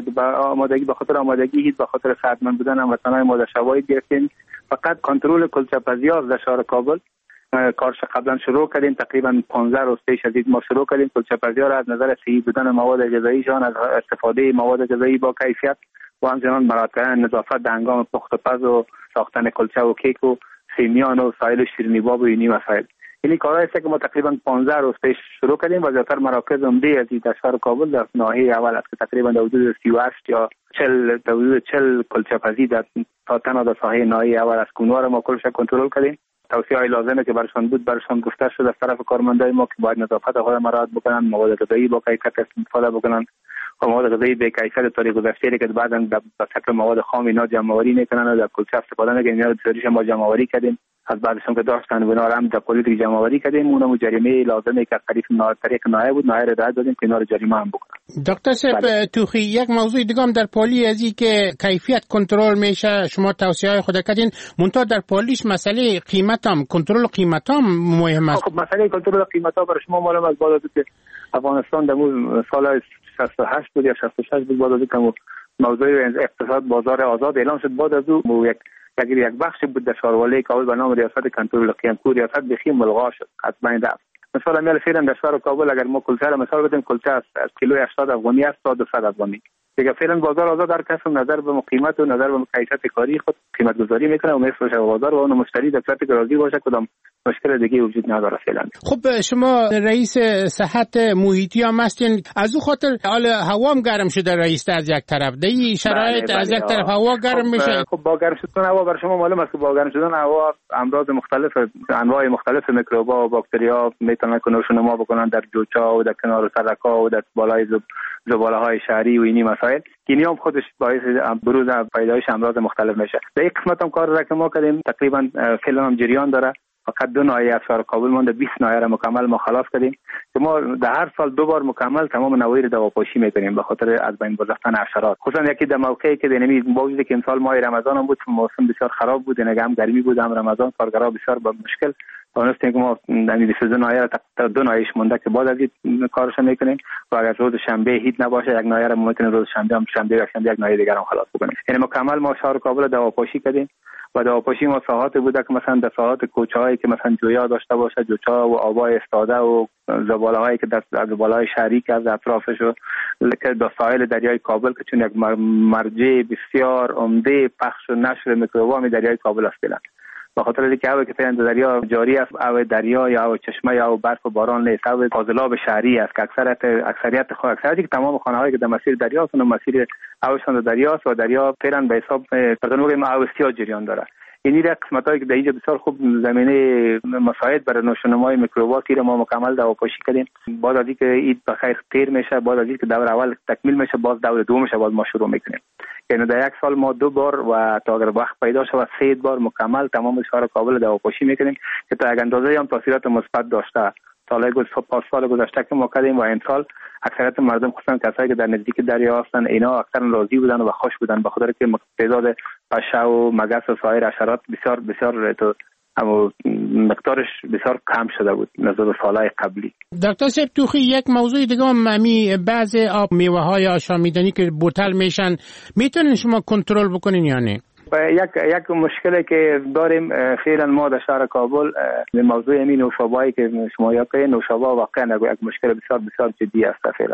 Speaker 20: آمادگی به خاطر آمادگی عید به خاطر صحتمند بودن هموطنان ما در شواهد گرفتیم. فقط کنترل کلچه پزیاز در شهر کابل کارش قبلا شروع کردیم. تقریبا پانزده روز پیش از عید ما شروع کردیم. کلچه پزیا را از نظر صحی بودن مواد غذاییشان، از استفاده مواد غذایی با کیفیت و همچنان مراعات کردن نظافت در هنگام پخت پز و ساختن کلچه و کیک و سیمیان و سایل شیرینی باب و اینی مسائل. این کارهایی است که ما تقریبا پانزده روز پیش شروع کردیم و زیاتر مراکز عمده از این شهر کابل در ناحیه اول است که تقریبا در حدود سی و هشت یا چهل در حدود چهل کلچه پزی در تا تنها در ساحه ناحیه اول از کونوار ما کلش کنترل کردیم. توصیه های لازمه که برشان بود برشان گفته شد از طرف کارمندای ما که باید نظافت خود مراعات بکنن، مواد غذایی با کیفیت استفاده بکنن و مواد غذایی به کیفیت طوری گذشته که بعداً در شکل مواد خام اینا جمع آوری میکنن و در کلچه استفاده نکنن. اینا بسیاریش ما جمع آوری کردیم، از بعدشون که داشتن و هم در پلیس جمع آوری کردیم. اونم جریمه لازمه که از طریق طریق نایب بود نایب رد دادیم که اینا رو جریمه هم بکنن.
Speaker 14: دکتر صاحب توخی، یک موضوع دیگه هم در پلی ازی که کیفیت کنترل میشه، شما توصیه‌های خود کردین، منتها در پلیش مسئله قیمت هم کنترل قیمت هم مهم است.
Speaker 20: خب مسئله کنترل قیمت ها برای شما معلوم است. بعد از که افغانستان در سال شصت و هشت بود یا شصت و شش بود، بعد از که موضوع اقتصاد بازار آزاد اعلام شد، بعد از اون یک اگر یک بخش بود در شهروالی کابل به نام ریاست کنترل قیمت کو ریاست بخی ملغا شد. حتما در مثلا میل فعلا در شهر کابل اگر ما کلچه را مثال بدیم، کلچه از کیلو هشتاد افغانی است تا دویست افغانی. دیگه فعلا بازار آزاد هر کس نظر به قیمت و نظر به کیفیت کاری خود قیمت گذاری میکنه و میفروشه به بازار و اون مشتری در صورتی که راضی باشه کدام مشکل دیگه وجود نداره فعلا.
Speaker 14: خب شما رئیس صحت محیطی هم هستین، از او خاطر حال هوا هم گرم شده رئیس از یک طرف، دی شرایط بله، بله، از یک طرف هوا گرم
Speaker 20: خب
Speaker 14: میشه.
Speaker 20: خب با گرم شدن هوا بر شما معلوم است که با گرم شدن هوا امراض مختلف انواع مختلف میکروبا و باکتریا میتونن کنارشون بکنن در جوچا و در کنار سرکا و در بالای زباله های شهری و اینی مسائل که اینی هم خودش باعث بروز پیدایش امراض مختلف میشه. در یک قسمت هم کار را که ما کردیم تقریبا فعلا هم جریان داره. فقط دو ناحیه از شهر کابل مونده، بیست ناحیه را مکمل ما خلاص کردیم که ما در هر سال دو بار مکمل تمام نواحی را دواپاشی میکنیم به خاطر از بین رفتن حشرات. خصوصا یکی در موقعی که دنمی باوجود که امسال ماه رمضان هم بود، موسم بسیار خراب بود، دیگه هم گرمی بود، هم رمضان کارگرها بسیار با مشکل دانستیم که ما در بیست و دو ناحیه تا دو ناحیهش مونده که بعد از این کارش میکنیم و اگر روز شنبه هیچ نباشه یک ناحیه را ممکنه روز شنبه هم شنبه و شنبه یک ناحیه دیگر هم خلاص بکنیم. یعنی مکمل ما شهر کابل دواپاشی کردیم و دواپاشی ما ساحات بوده که مثلا در ساحات کوچه‌هایی که مثلا جویا داشته باشه، جوچا و آبای استاده و زباله‌هایی که در زباله‌های شهری که از اطرافش و در ساحل دریای کابل که چون یک مرجع بسیار عمده پخش و نشر میکروب‌ها دریای کابل است. به خاطر اینکه هوا که در دریا جاری است، آب دریا یا آب چشمه یا آب برف و باران نیست، آب فاضلاب شهری است که اکثریت اکثریت خو اکثریت که تمام خانه‌هایی که در مسیر دریا هستند مسیر آبشان در دریا است و دریا فعلا به حساب تقریبا آب سیاه جریان داره. این را قسمتایی که در اینجا بسیار خوب زمینه مساعد برای نشونمای میکروبات را ما مکمل دواپاشی کردیم. بعد از اینکه عید بخیر تیر میشه، بعد از اینکه دور اول تکمیل میشه، باز دور دومش باز ما شروع میکنیم. یعنی در یک سال ما دو بار و تا اگر وقت پیدا شود سه بار مکمل تمام شهر کابل دواپاشی میکنیم که تا یک اندازه هم تاثیرات مثبت داشته. سال گذشته سال گذشته که ما کردیم و این سال اکثریت مردم خصوصا کسایی که در نزدیک دریا هستن اینا اکثرا راضی بودن و خوش بودن به خاطر که تعداد پشه و مگس و سایر حشرات بسیار بسیار تو اما مقدارش بسیار کم شده بود نسبت به سالهای قبلی.
Speaker 14: دکتر صاحب توخی، یک موضوع دیگه هم می بعض آب میوه های آشامیدنی که بوتل میشن میتونین شما کنترل بکنین یا نه؟
Speaker 20: یک یک مشکلی که داریم فعلا ما در شهر کابل موضوع این نوشابه‌ای که شما یا که نوشابه واقعا یک مشکل بسیار بسیار جدی است فعلا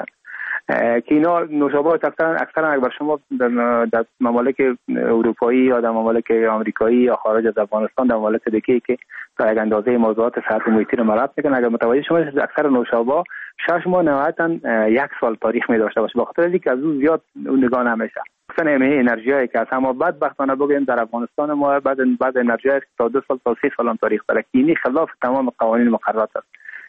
Speaker 20: که اینا نوشابه اکثرا اکثرا اگر شما در, در ممالک اروپایی یا در ممالک آمریکایی یا خارج از افغانستان در ممالک دیگه که تا یک اندازه موضوعات صحت محیطی رو مراعات میکنن اگر متوجه شما اکثر نوشابه شش ماه نهایتا یک سال تاریخ می داشته باشه به خاطر اینکه از اون زیاد اون نگاه نمیشه. مثلا همه انرژیایی که اما بدبختانه بگیم در افغانستان ما بعد بعد انرژی تا دو سال تا سه سال هم تاریخ داره که اینی خلاف تمام قوانین مقررات است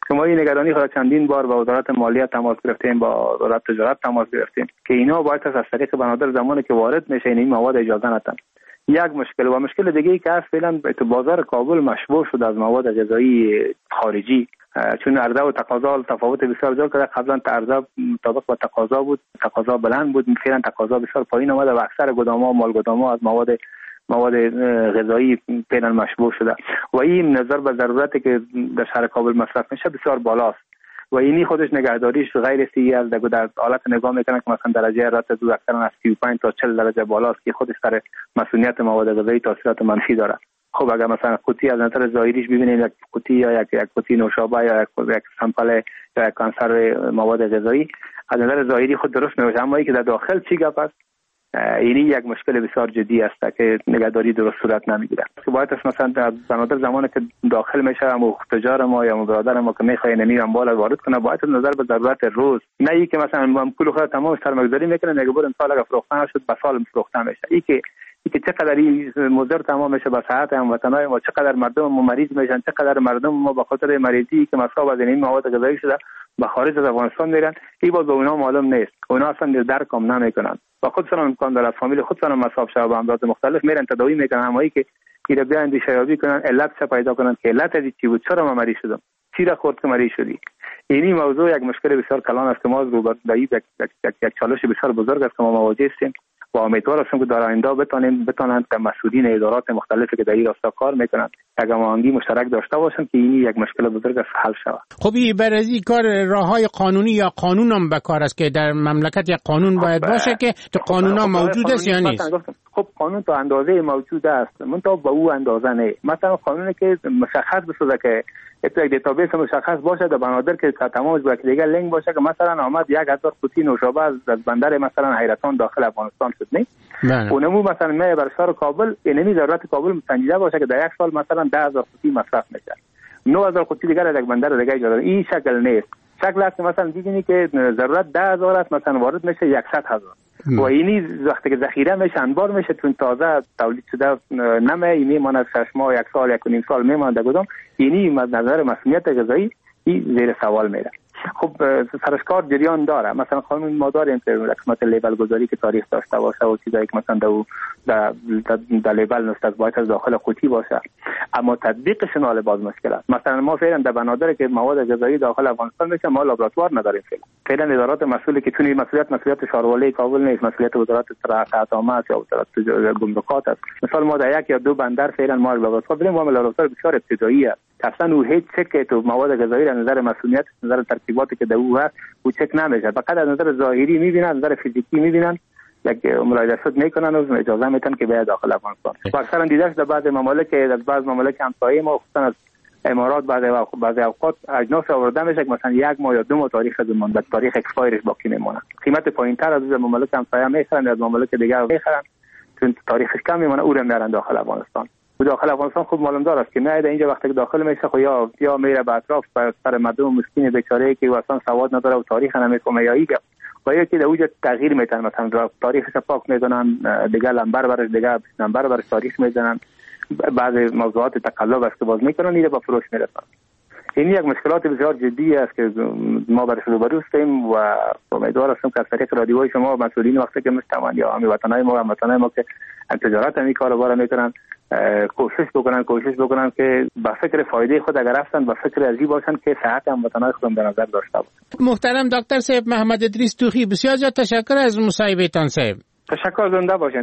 Speaker 20: که ما این نگرانی خود چندین بار با وزارت مالیه تماس گرفتیم، با وزارت تجارت تماس گرفتیم که اینا باید از طریق بنادر زمانی که وارد میشه این مواد اجازه ندن. یک مشکل و مشکل دیگه ای که هست فعلا تو بازار کابل مشبوع شده از مواد غذایی خارجی، چون عرضه و تقاضا تفاوت بسیار زیاد کرده. قبلا عرضه مطابق با تقاضا بود، تقاضا بلند بود، فعلا تقاضا بسیار پایین آمده و اکثر گدام‌ها و مالگدام‌ها از مواد مواد غذایی فعلا مشبوع شده و این نظر به ضرورتی که در شهر کابل مصرف میشه بسیار بالاست و اینی خودش نگهداریش غیر صحیح است. در حالت نگاه میکنن که مثلا درجه حرارت دو اکثرا از سی و پنج تا چهل درجه بالاست که خودش سر مسئولیت مواد غذایی تاثیرات منفی داره. خب اگر مثلا قوطی از نظر ظاهریش ببینید یک قوطی یا یک یک قوطی نوشابه یا یک یک سامپل یا یک کنسرو مواد غذایی از نظر ظاهری خود درست نمیشه، اما اینکه در داخل چی گپ است اینی یک مشکل بسیار جدی است که نگهداری درست صورت نمیگیره. که باید مثلا بنادر زمانی که داخل میشه اما تجار ما یا برادر ما که میخواد نمی اموال وارد کنه باید نظر به ضرورت روز، نه ای که مثلا پول خود تمام سرمایه‌گذاری میکنه نگه برن سال اگه فروختن شد به سال فروختن میشه. ای که ای که چقدر مضر تمام میشه به صحت هموطنان ما، چقدر مردم ما مریض میشن، چقدر مردم ما به خاطر مریضی که مصاب از این مواد غذایی شده به خارج از افغانستان میرن. این باز به اونا معلوم نیست، اونا اصلا درک هم نمیکنن و خودشون امکان داره فامیل خودشون مصاب شده به امراض مختلف میرن تداوی میکنن، همایی که اینا بیان اندیشه یابی کنن علت چه پیدا کنن که علت از چی بود، چرا ما مریض شدم، چی را خورد که مریض شدی. این موضوع یک مشکل بسیار کلان است که ما رو با یک یک چالش بسیار بزرگ است که ما مواجه هستیم و امیدوار هستم که در آینده بتونیم بتونن که مسئولین ادارات مختلفی که در این راستا کار میکنن یک هماهنگی مشترک داشته باشن که این یک مشکل بزرگ است حل شود.
Speaker 14: خب این برای کار راههای قانونی یا قانون هم به کار است که در مملکت یک قانون باید باشه که تو قانون ها موجود است یا نیست؟
Speaker 20: خب قانون تا اندازه موجود است، منتها به او اندازه نه. مثلا قانونی که مشخص بسازه که یک دیتابیس مشخص باشه در بنادر که تمامش با دیگه لینک باشه که مثلا آمد یک هزار قوطی نوشابه از بندر مثلا حیرتان داخل افغانستان شد نه اونمو مثلا می بر شهر کابل اینمی ضرورت کابل سنجیده باشه که در یک سال مثلا ده هزار قوطی مصرف میشه، نه هزار قوطی دیگر از یک بندر دیگه اجازه. این شکل نیست. شکل است مثلا دیدینی که ضرورت ده هزار است مثلا وارد میشه صد هزار و اینی وقتی که ذخیره میشه انبار میشه چون تازه تولید شده نمی میمونه شش ماه یک سال یک و نیم سال میمونه در گدام، اینی از نظر مسئولیت غذایی زیر سوال میره. خب سرشکار جریان داره. مثلا قانون ما داریم که قسمت لیبل گذاری که تاریخ داشته باشه و چیزایی که مثلا در در لیبل نوشته باید از داخل قوطی باشه، اما تطبیقش نال باز مشکل است. مثلا ما فعلا در بنادر که مواد غذایی داخل افغانستان میشه ما لابراتوار نداریم. فعلا فعلا ادارات مسئولی که چون مسئولیت مسئولیت شهروالی کابل نیست، مسئولیت وزارت اطلاعات یا وزارت گمرکات است. مثلا ما در یک یا دو بندر فعلا ما لابراتوار داریم و لابراتوار بسیار ابتدایی است. اصلا او هیچ چک تو مواد غذایی در نظر مسئولیت نظر ترکیباتی که در او هست او چک نمیشه، فقط از نظر ظاهری میبینن، از نظر فیزیکی میبینن، یک ملاحظه میکنن و اجازه میتن که بیاد داخل افغانستان. و اکثرا دیدهش در بعض ممالک در بعض ممالک همسایه ما خصوصا از امارات بعضی بعضی اوقات اجناس آورده میشه که مثلا یک ماه یا دو ماه تاریخ از اون تاریخ اکسپایرش باقی میمونه، قیمت پایینتر از ممالک همسایه میخرن، از ممالک دیگه میخرن چون تاریخش کم میمونه، او رو میارن داخل افغانستان. و داخل افغانستان خوب معلوم دار است که میاد اینجا وقتی که داخل میشه خو یا یا میره به اطراف سر مردم مسکین بیچاره که اصلا سواد نداره و تاریخ نمیفهمه یا ایگه و یا که در اونجا تغییر میتن، مثلا تاریخش پاک میدونن دیگه لمبر برش دیگه نمبر برش تاریخ میزنن، بعضی موضوعات تقلب است که باز میکنن اینو به فروش میرسن. این یک مشکلات بسیار جدی است که ما برش روبرو هستیم و امیدوار هستم که از طریق رادیوهای شما مسئولین وقتی که مستمند یا هموطنان ما و هموطنان ما که تجارت همی کاروبار میکنن کوشش بکنن کوشش بکنن که با فکر فایده خود اگر هستن با فکر ازی باشن که صحت هموطنان خودم به نظر داشته باشن.
Speaker 14: محترم دکتر صاحب محمد ادریس توخی، بسیار زیاد تشکر از مصاحبهتان صاحب.
Speaker 20: تشکر، زنده باشین.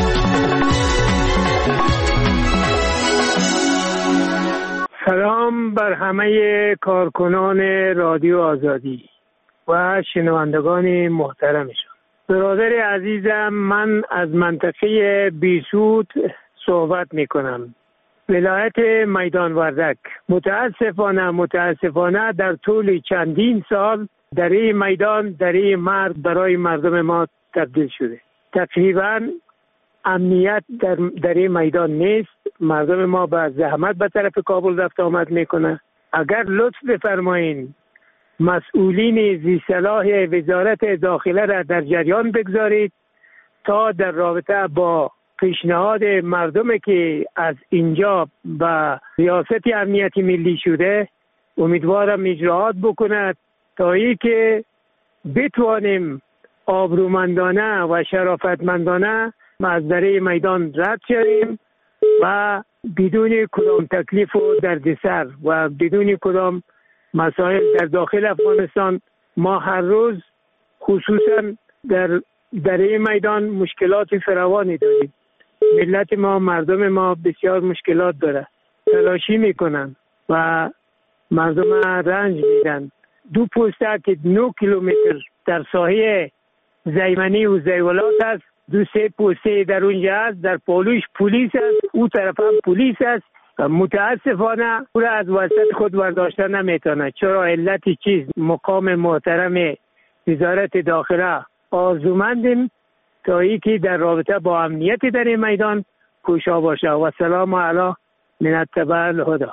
Speaker 3: سلام بر همه کارکنان رادیو آزادی و شنوندگان محترمشان. برادر عزیزم، من از منطقه بیسود صحبت می کنم، ولایت میدان وردک. متاسفانه متاسفانه در طول چندین سال در این میدان در این مرد برای مردم ما تبدیل شده. تقریبا امنیت در, در این میدان نیست. مردم ما با زحمت به طرف کابل رفت آمد میکنه. اگر لطف بفرمایین مسئولین ذی صلاح وزارت داخله را در جریان بگذارید تا در رابطه با پیشنهاد مردم که از اینجا به ریاست امنیتی ملی شده امیدوارم اجراعات بکند تا ای که بتوانیم آبرومندانه و شرافتمندانه از دره میدان رد شویم و بدون کدام تکلیف و دردسر و بدون کدام مسائل در داخل افغانستان. ما هر روز خصوصا در دره میدان مشکلات فراوانی داریم. ملت ما، مردم ما بسیار مشکلات داره، تلاشی میکنن و مردم رنج میدن. دو پوسته که نه کیلومتر در ساحه زیمنی و زیولات است، دو سه پوسته در اونجا است، در پالوش پلیس است، او طرف هم پلیس است. متاسفانه او را از وسط خود برداشته نمیتونه. چرا؟ علت چیز مقام محترم وزارت داخله آرزومندیم تا ای که در رابطه با امنیت در این میدان کوشا باشه. و سلام علی من اتباع الهدی.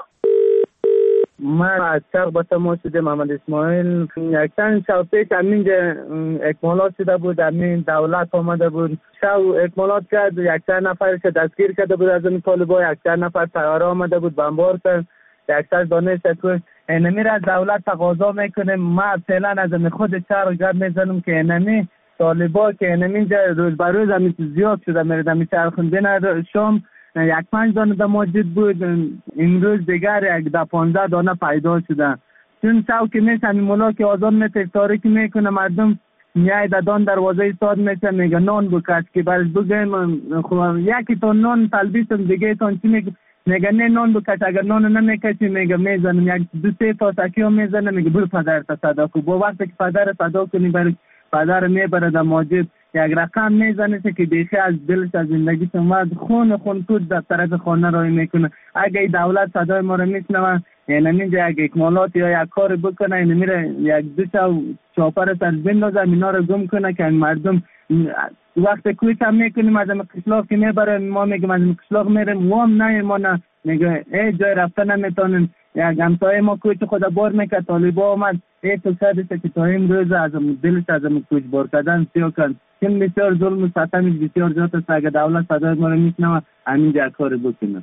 Speaker 18: من از چرخ به تماس شده محمد اسماعیل. یک چند شب پیش همینجا اکمالات شده بود، همین دولت آمده بود شب اکمالات کرد، یک چند نفر که دستگیر کرده بود از این طالبا، یک چند نفر تیاره آمده بود بمبار کرد، یک چند دانش توش اینمی را دولت تقاضا میکنه. ما فعلا از خود چرخ گپ میزنم که اینمی طالبا که اینمی روز بر روز همین زیاد شده میره می چرخوندن. شام یک پنج دانه موجود بود، امروز دیگر یک ده پانزده دانه پیدا شده. چون شو که میشه همین مولا که آزان میشه تاریکی میکنه، مردم میای دادان دروازه ایستاد میشه میگه نان بکش که برش بگیم یکی تا نان تلبیسم دیگه تان چی میگه میگه نه نان بکش، اگر نان نمیکشی میگه میزنم یک دو سه تا سکی هم میزنه میگه برو پدر تا صدا کو. با وقتی که پدر صدا کنی برای پدر میبره در ماجد یک رقم میزنه که بیخی از دلش از زندگی اومد خون خون تو در طرف خانه راه میکنه. اگه دولت صدای ما رو میشنوه یعنی اینجا یک اکمالات یا یک کار بکنه، این میره یک دو تا چاپر سر بندازه اینا رو گم کنه که مردم وقت کویت هم میکنیم از قشلاق که میبره ما میگیم از قشلاق میریم وام نه ما نه میگه ای جای رفته نمیتونن. یک همسایه ما کویت خود بار میکرد، طالبا آمد ای تو سادشه که تا این روز از دلش از کویت بار کردن سیو کن. این بسیار ظلم و ستم بسیار زیاد است. اگر دولت صدای ما رو میشنوه همینجا کار بکنه.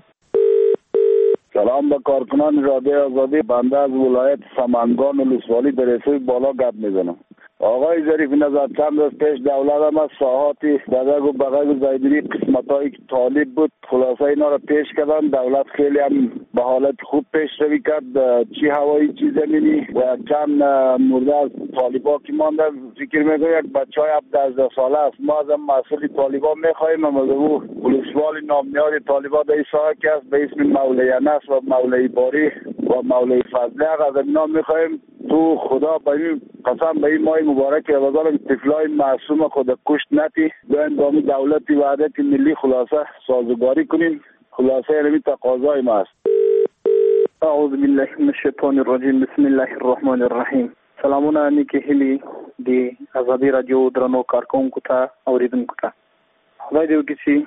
Speaker 2: سلام به کارکنان رادیو آزادی. بنده از ولایت سمنگان و لسوالی در رسوی بالا گپ میزنم. آقای ظریف نظر چند روز پیش دولت هم از ساحاتی دادگ و بغل و زیدری قسمت هایی که طالب بود خلاصه اینا را پیش کردن. دولت خیلی هم به حالت خوب پیش روی کرد، چی هوایی چی زمینی و چند مرده از طالبا که مانده. فکر میکنم یک بچه های هفده ساله است. ما از مسئول طالبا میخواییم اما او ولسوالی نامنیاد طالبا در این ساحه که است به اسم مولوی انس و مولوی باری و مولوی فضله از اینا میخواییم تو خدا به این قسم به این ماه مبارک رمضان طفلای معصوم خود کشت نتی بیاین با دولتی وحدت ملی خلاصه سازگاری کنیم. خلاصه اینمی تقاضای ما است.
Speaker 18: اعوذ بالله من الشیطان الرجیم بسم الله الرحمن الرحیم. سلامونه نیکی هیلی دی آزادی رادیو درنو کارکونکو ته اوریدونکو ته خدای دې وکړي چې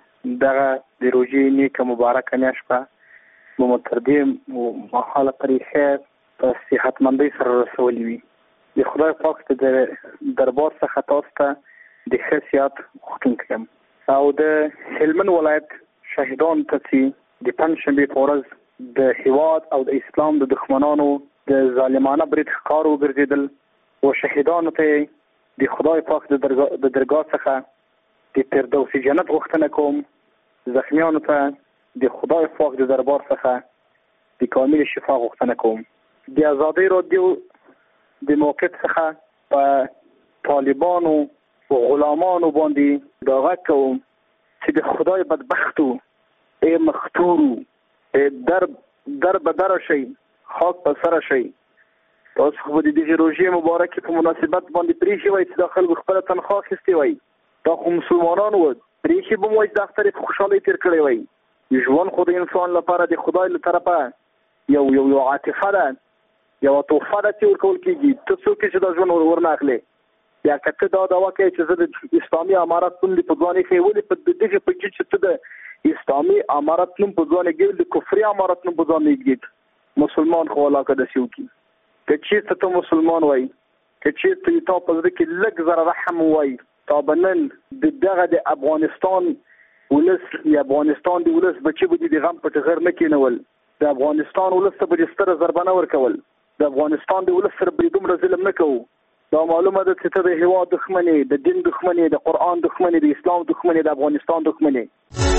Speaker 18: دغه د روژې نیکه مبارکه میاشت په به متردې مهاله پرې خیر په صحتمندۍ سره رسولي وي. د خدای پاک د دربار څخه تاسو ته د ښه صحت غوښتونکی یم او د هلمند ولایت شهیدانو ته چې د پنجشنبې په ورځ د هیواد او د اسلام د دښمنانو د ظالمانه برید ښکار وګرځېدل و شهیدانو ته د خدای پاک د درګاه څخه د فردوسي جنت غوښتنه کوم. زخمیانو ته د خدای پاک د دربار څخه د کامل شفا غوښتنه کوم. د آزادۍ رادیو د موقف څخه په طالبانو و غلامانو باندې دا غږ کوم چې د خدای بدبختو ای مختورو در در به در شئ خاک په سره شئ. تاسو خو د دې روژې مبارکې په مناسبت باندې پرېښي وای چې دا خلکو خپله تنخوا اخیستې وای. دا خو مسلمانان وو پرېښي به م وای چې دا اختر یې په خوشحالۍ تېر کړی وای. ژوند خو د انسان لپاره د خدای له طرفه یو یو یو عاطفه ده، یوه تحفه ده چې ورکول کېږي. ته څوک چې دا ژوند ورنه اخلې یا که ته دا دعوه کوې چې زه د اسلامي امارت نوم دې په ځوان ایښی ولې په دغې پکې چې ته د اسلامي امارت نوم په ځوان یې د کفري امارت نوم په ځوان یې مسلمان خو الله که داسې وکړي. که چېرته ته مسلمان وای، که چېرته تا په زړه کې لږ زره رحم وای، تا به نن د دغه د افغانستان ولس یا افغانستان د ولس بچي به دې د غم په ټغر نه کېنول.
Speaker 20: د افغانستان ولس ته به ستره ضربه نه ورکول، د افغانستان د ولس سره به دومره ظلم نه کوو. دا معلومه ده چې ته د هېواد دښمن یې، د دین دښمن یې، د قرآن دښمن یې، د اسلام دښمن یې، د افغانستان دښمن یې.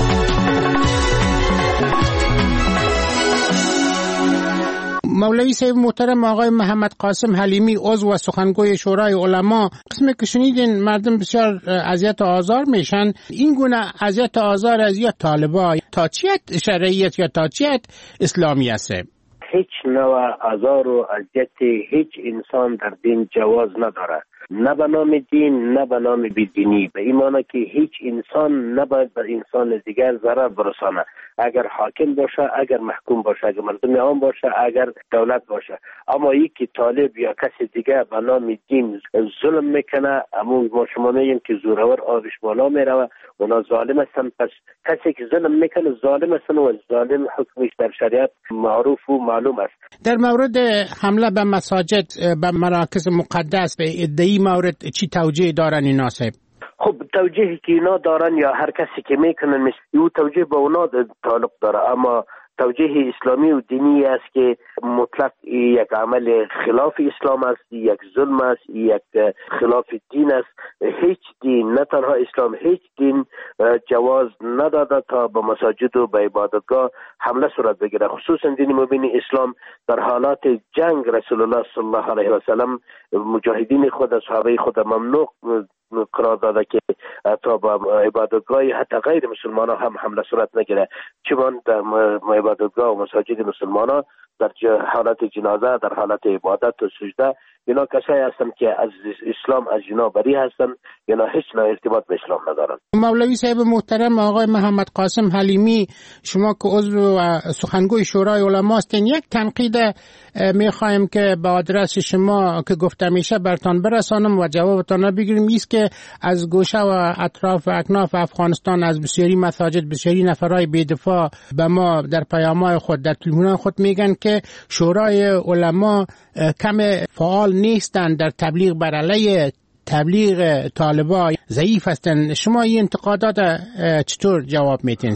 Speaker 14: مولوی صاحب محترم آقای محمد قاسم حلیمی، عضو و سخنگوی شورای علما، قسمی که شنیدین مردم بسیار اذیت و آزار میشن. این گونه اذیت و آزار از یا طالبان تا چیت شرعیت یا تا چیت اسلامی است؟
Speaker 21: هیچ نوع آزار و اذیت هیچ انسان در دین جواز نداره، نه به نام دین نه به نام بیدینی. به این معنی که هیچ انسان نباید به انسان دیگر ضرر برسانه، اگر حاکم باشه، اگر محکوم باشه، اگر مردم عام باشه، اگر دولت باشه. اما یکی طالب یا کسی دیگر به نام دین ظلم میکنه، اما ما شما میگیم که زورور آبش بالا میروه، اونا ظالم هستن. پس کسی که ظلم میکنه ظالم هستن و ظالم حکمش در شریعت معروف و معلوم است.
Speaker 14: در مورد حمله به مساجد، به مراکز مقدس، به ادعای مورد چی توجیه دارن اینا صاحب؟
Speaker 21: خب توجیهی که اینا دارن یا هر کسی که میکنن مثل او توجیه به اونا تعلق داره، اما توجیه اسلامی و دینی است که مطلق یک عمل خلاف اسلام است، یک ظلم است، یک خلاف دین است. هیچ دین، نه تنها اسلام، هیچ دین جواز نداده تا به مساجد و به عبادتگاه حمله صورت بگیره. خصوصا دین مبین اسلام در حالات جنگ رسول الله صلی الله علیه و سلم مجاهدین خود، صحابه خود ممنوع قرار داده که تا به عبادتگاه حتی غیر مسلمان ها هم حمله صورت نگیره. چون در عبادتگاه و مساجد مسلمان ها در حالت جنازه، در حالت عبادت و سجده، اینا کسایی هستن که از اسلام از اینا بری هستن، اینا هیچ نوع ارتباط به اسلام ندارن.
Speaker 14: مولوی صاحب محترم آقای محمد قاسم حلیمی، شما که عضو و سخنگوی شورای علما هستین، یک تنقید میخوایم که به آدرس شما که گفته میشه برتان برسانم و جوابتان بگیریم. ایست که از گوشه و اطراف و اکناف افغانستان از بسیاری مساجد، بسیاری نفرای بی‌دفاع به ما در پیام‌های خود، در تلفن‌های خود میگن که شورای علما کم فعال نیستند در تبلیغ بر علیه تبلیغ طالبان، ضعیف هستند. شما این انتقادات چطور جواب میتین؟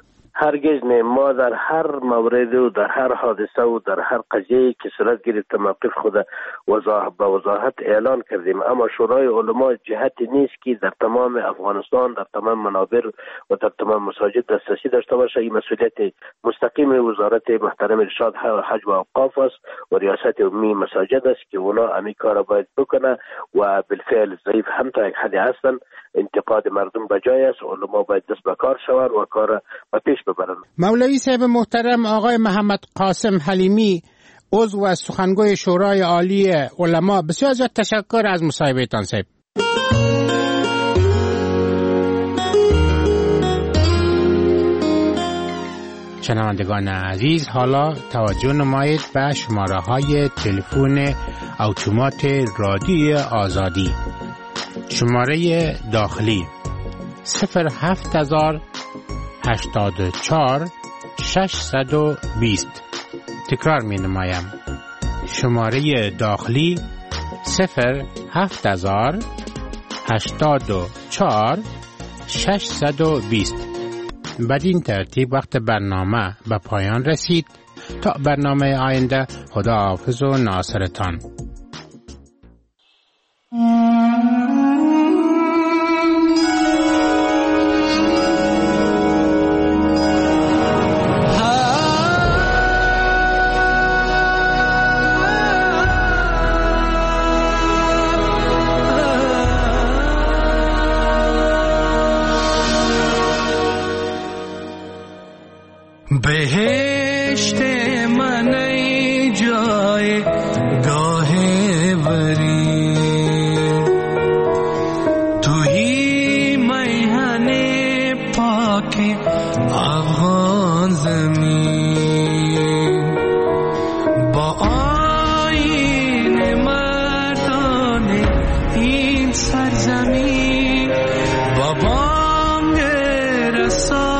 Speaker 21: هرگز نه. ما در هر مورد و در هر حادثه و در هر قضیه که صورت گرفت موقف خود وضاحت به وضاحت اعلان کردیم. اما شورای علما جهتی نیست که در تمام افغانستان، در تمام منابر و در تمام مساجد دسترسی داشته باشه. این مسئولیت مستقیم وزارت محترم ارشاد حج و اوقاف است و ریاست عمومی مساجد است که اونا همین کار باید بکنه و بالفعل ضعیف هم تا یک حدی هستن. انتقاد مردم بجای است، علما باید دست به کار شوند و کار به پیش ببرند.
Speaker 14: مولوی صاحب محترم آقای محمد قاسم حلیمی، عضو و سخنگوی شورای عالی علما، بسیار زیاد تشکر از مصاحبهتان صاحب. شنوندگان عزیز، حالا توجه نمایید به شماره های تلفن اتومات رادیوی آزادی. شماره داخلی صفر هفت هزار هشتاد و چهار ششصد و بیست. تکرار می نمایم. شماره داخلی صفر هفت هزار هشتاد و چهار ششصد و بیست. بدین ترتیب وقت برنامه به پایان رسید. تا برنامه آینده، خدا حافظ و ناصرتان.
Speaker 22: بهشت من ای جای گاه بری، توی میهن پاک افغان زمین، با آیین مردان این سرزمین، با بانگ رسا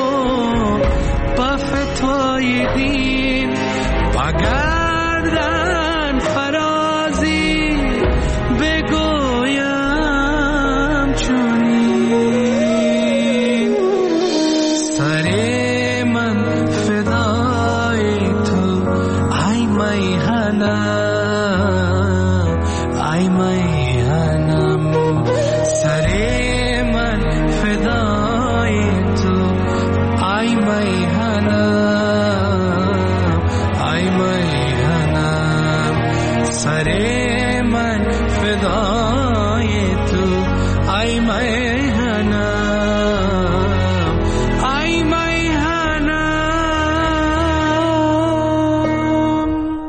Speaker 22: دین بگردن فرازی بگویم چونین، سر من فدای میهنم ای میهنم سر من فدای تو ای میهنم ای میهنم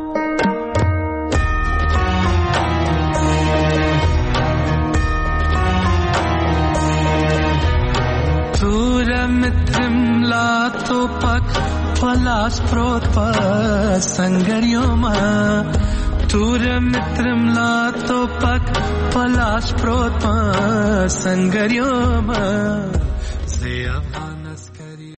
Speaker 22: تورم لا تو پک پلاس پروت پا سنگریوما تور مترم لا تو پک پلاس پروت پا سنگریوما زی افغان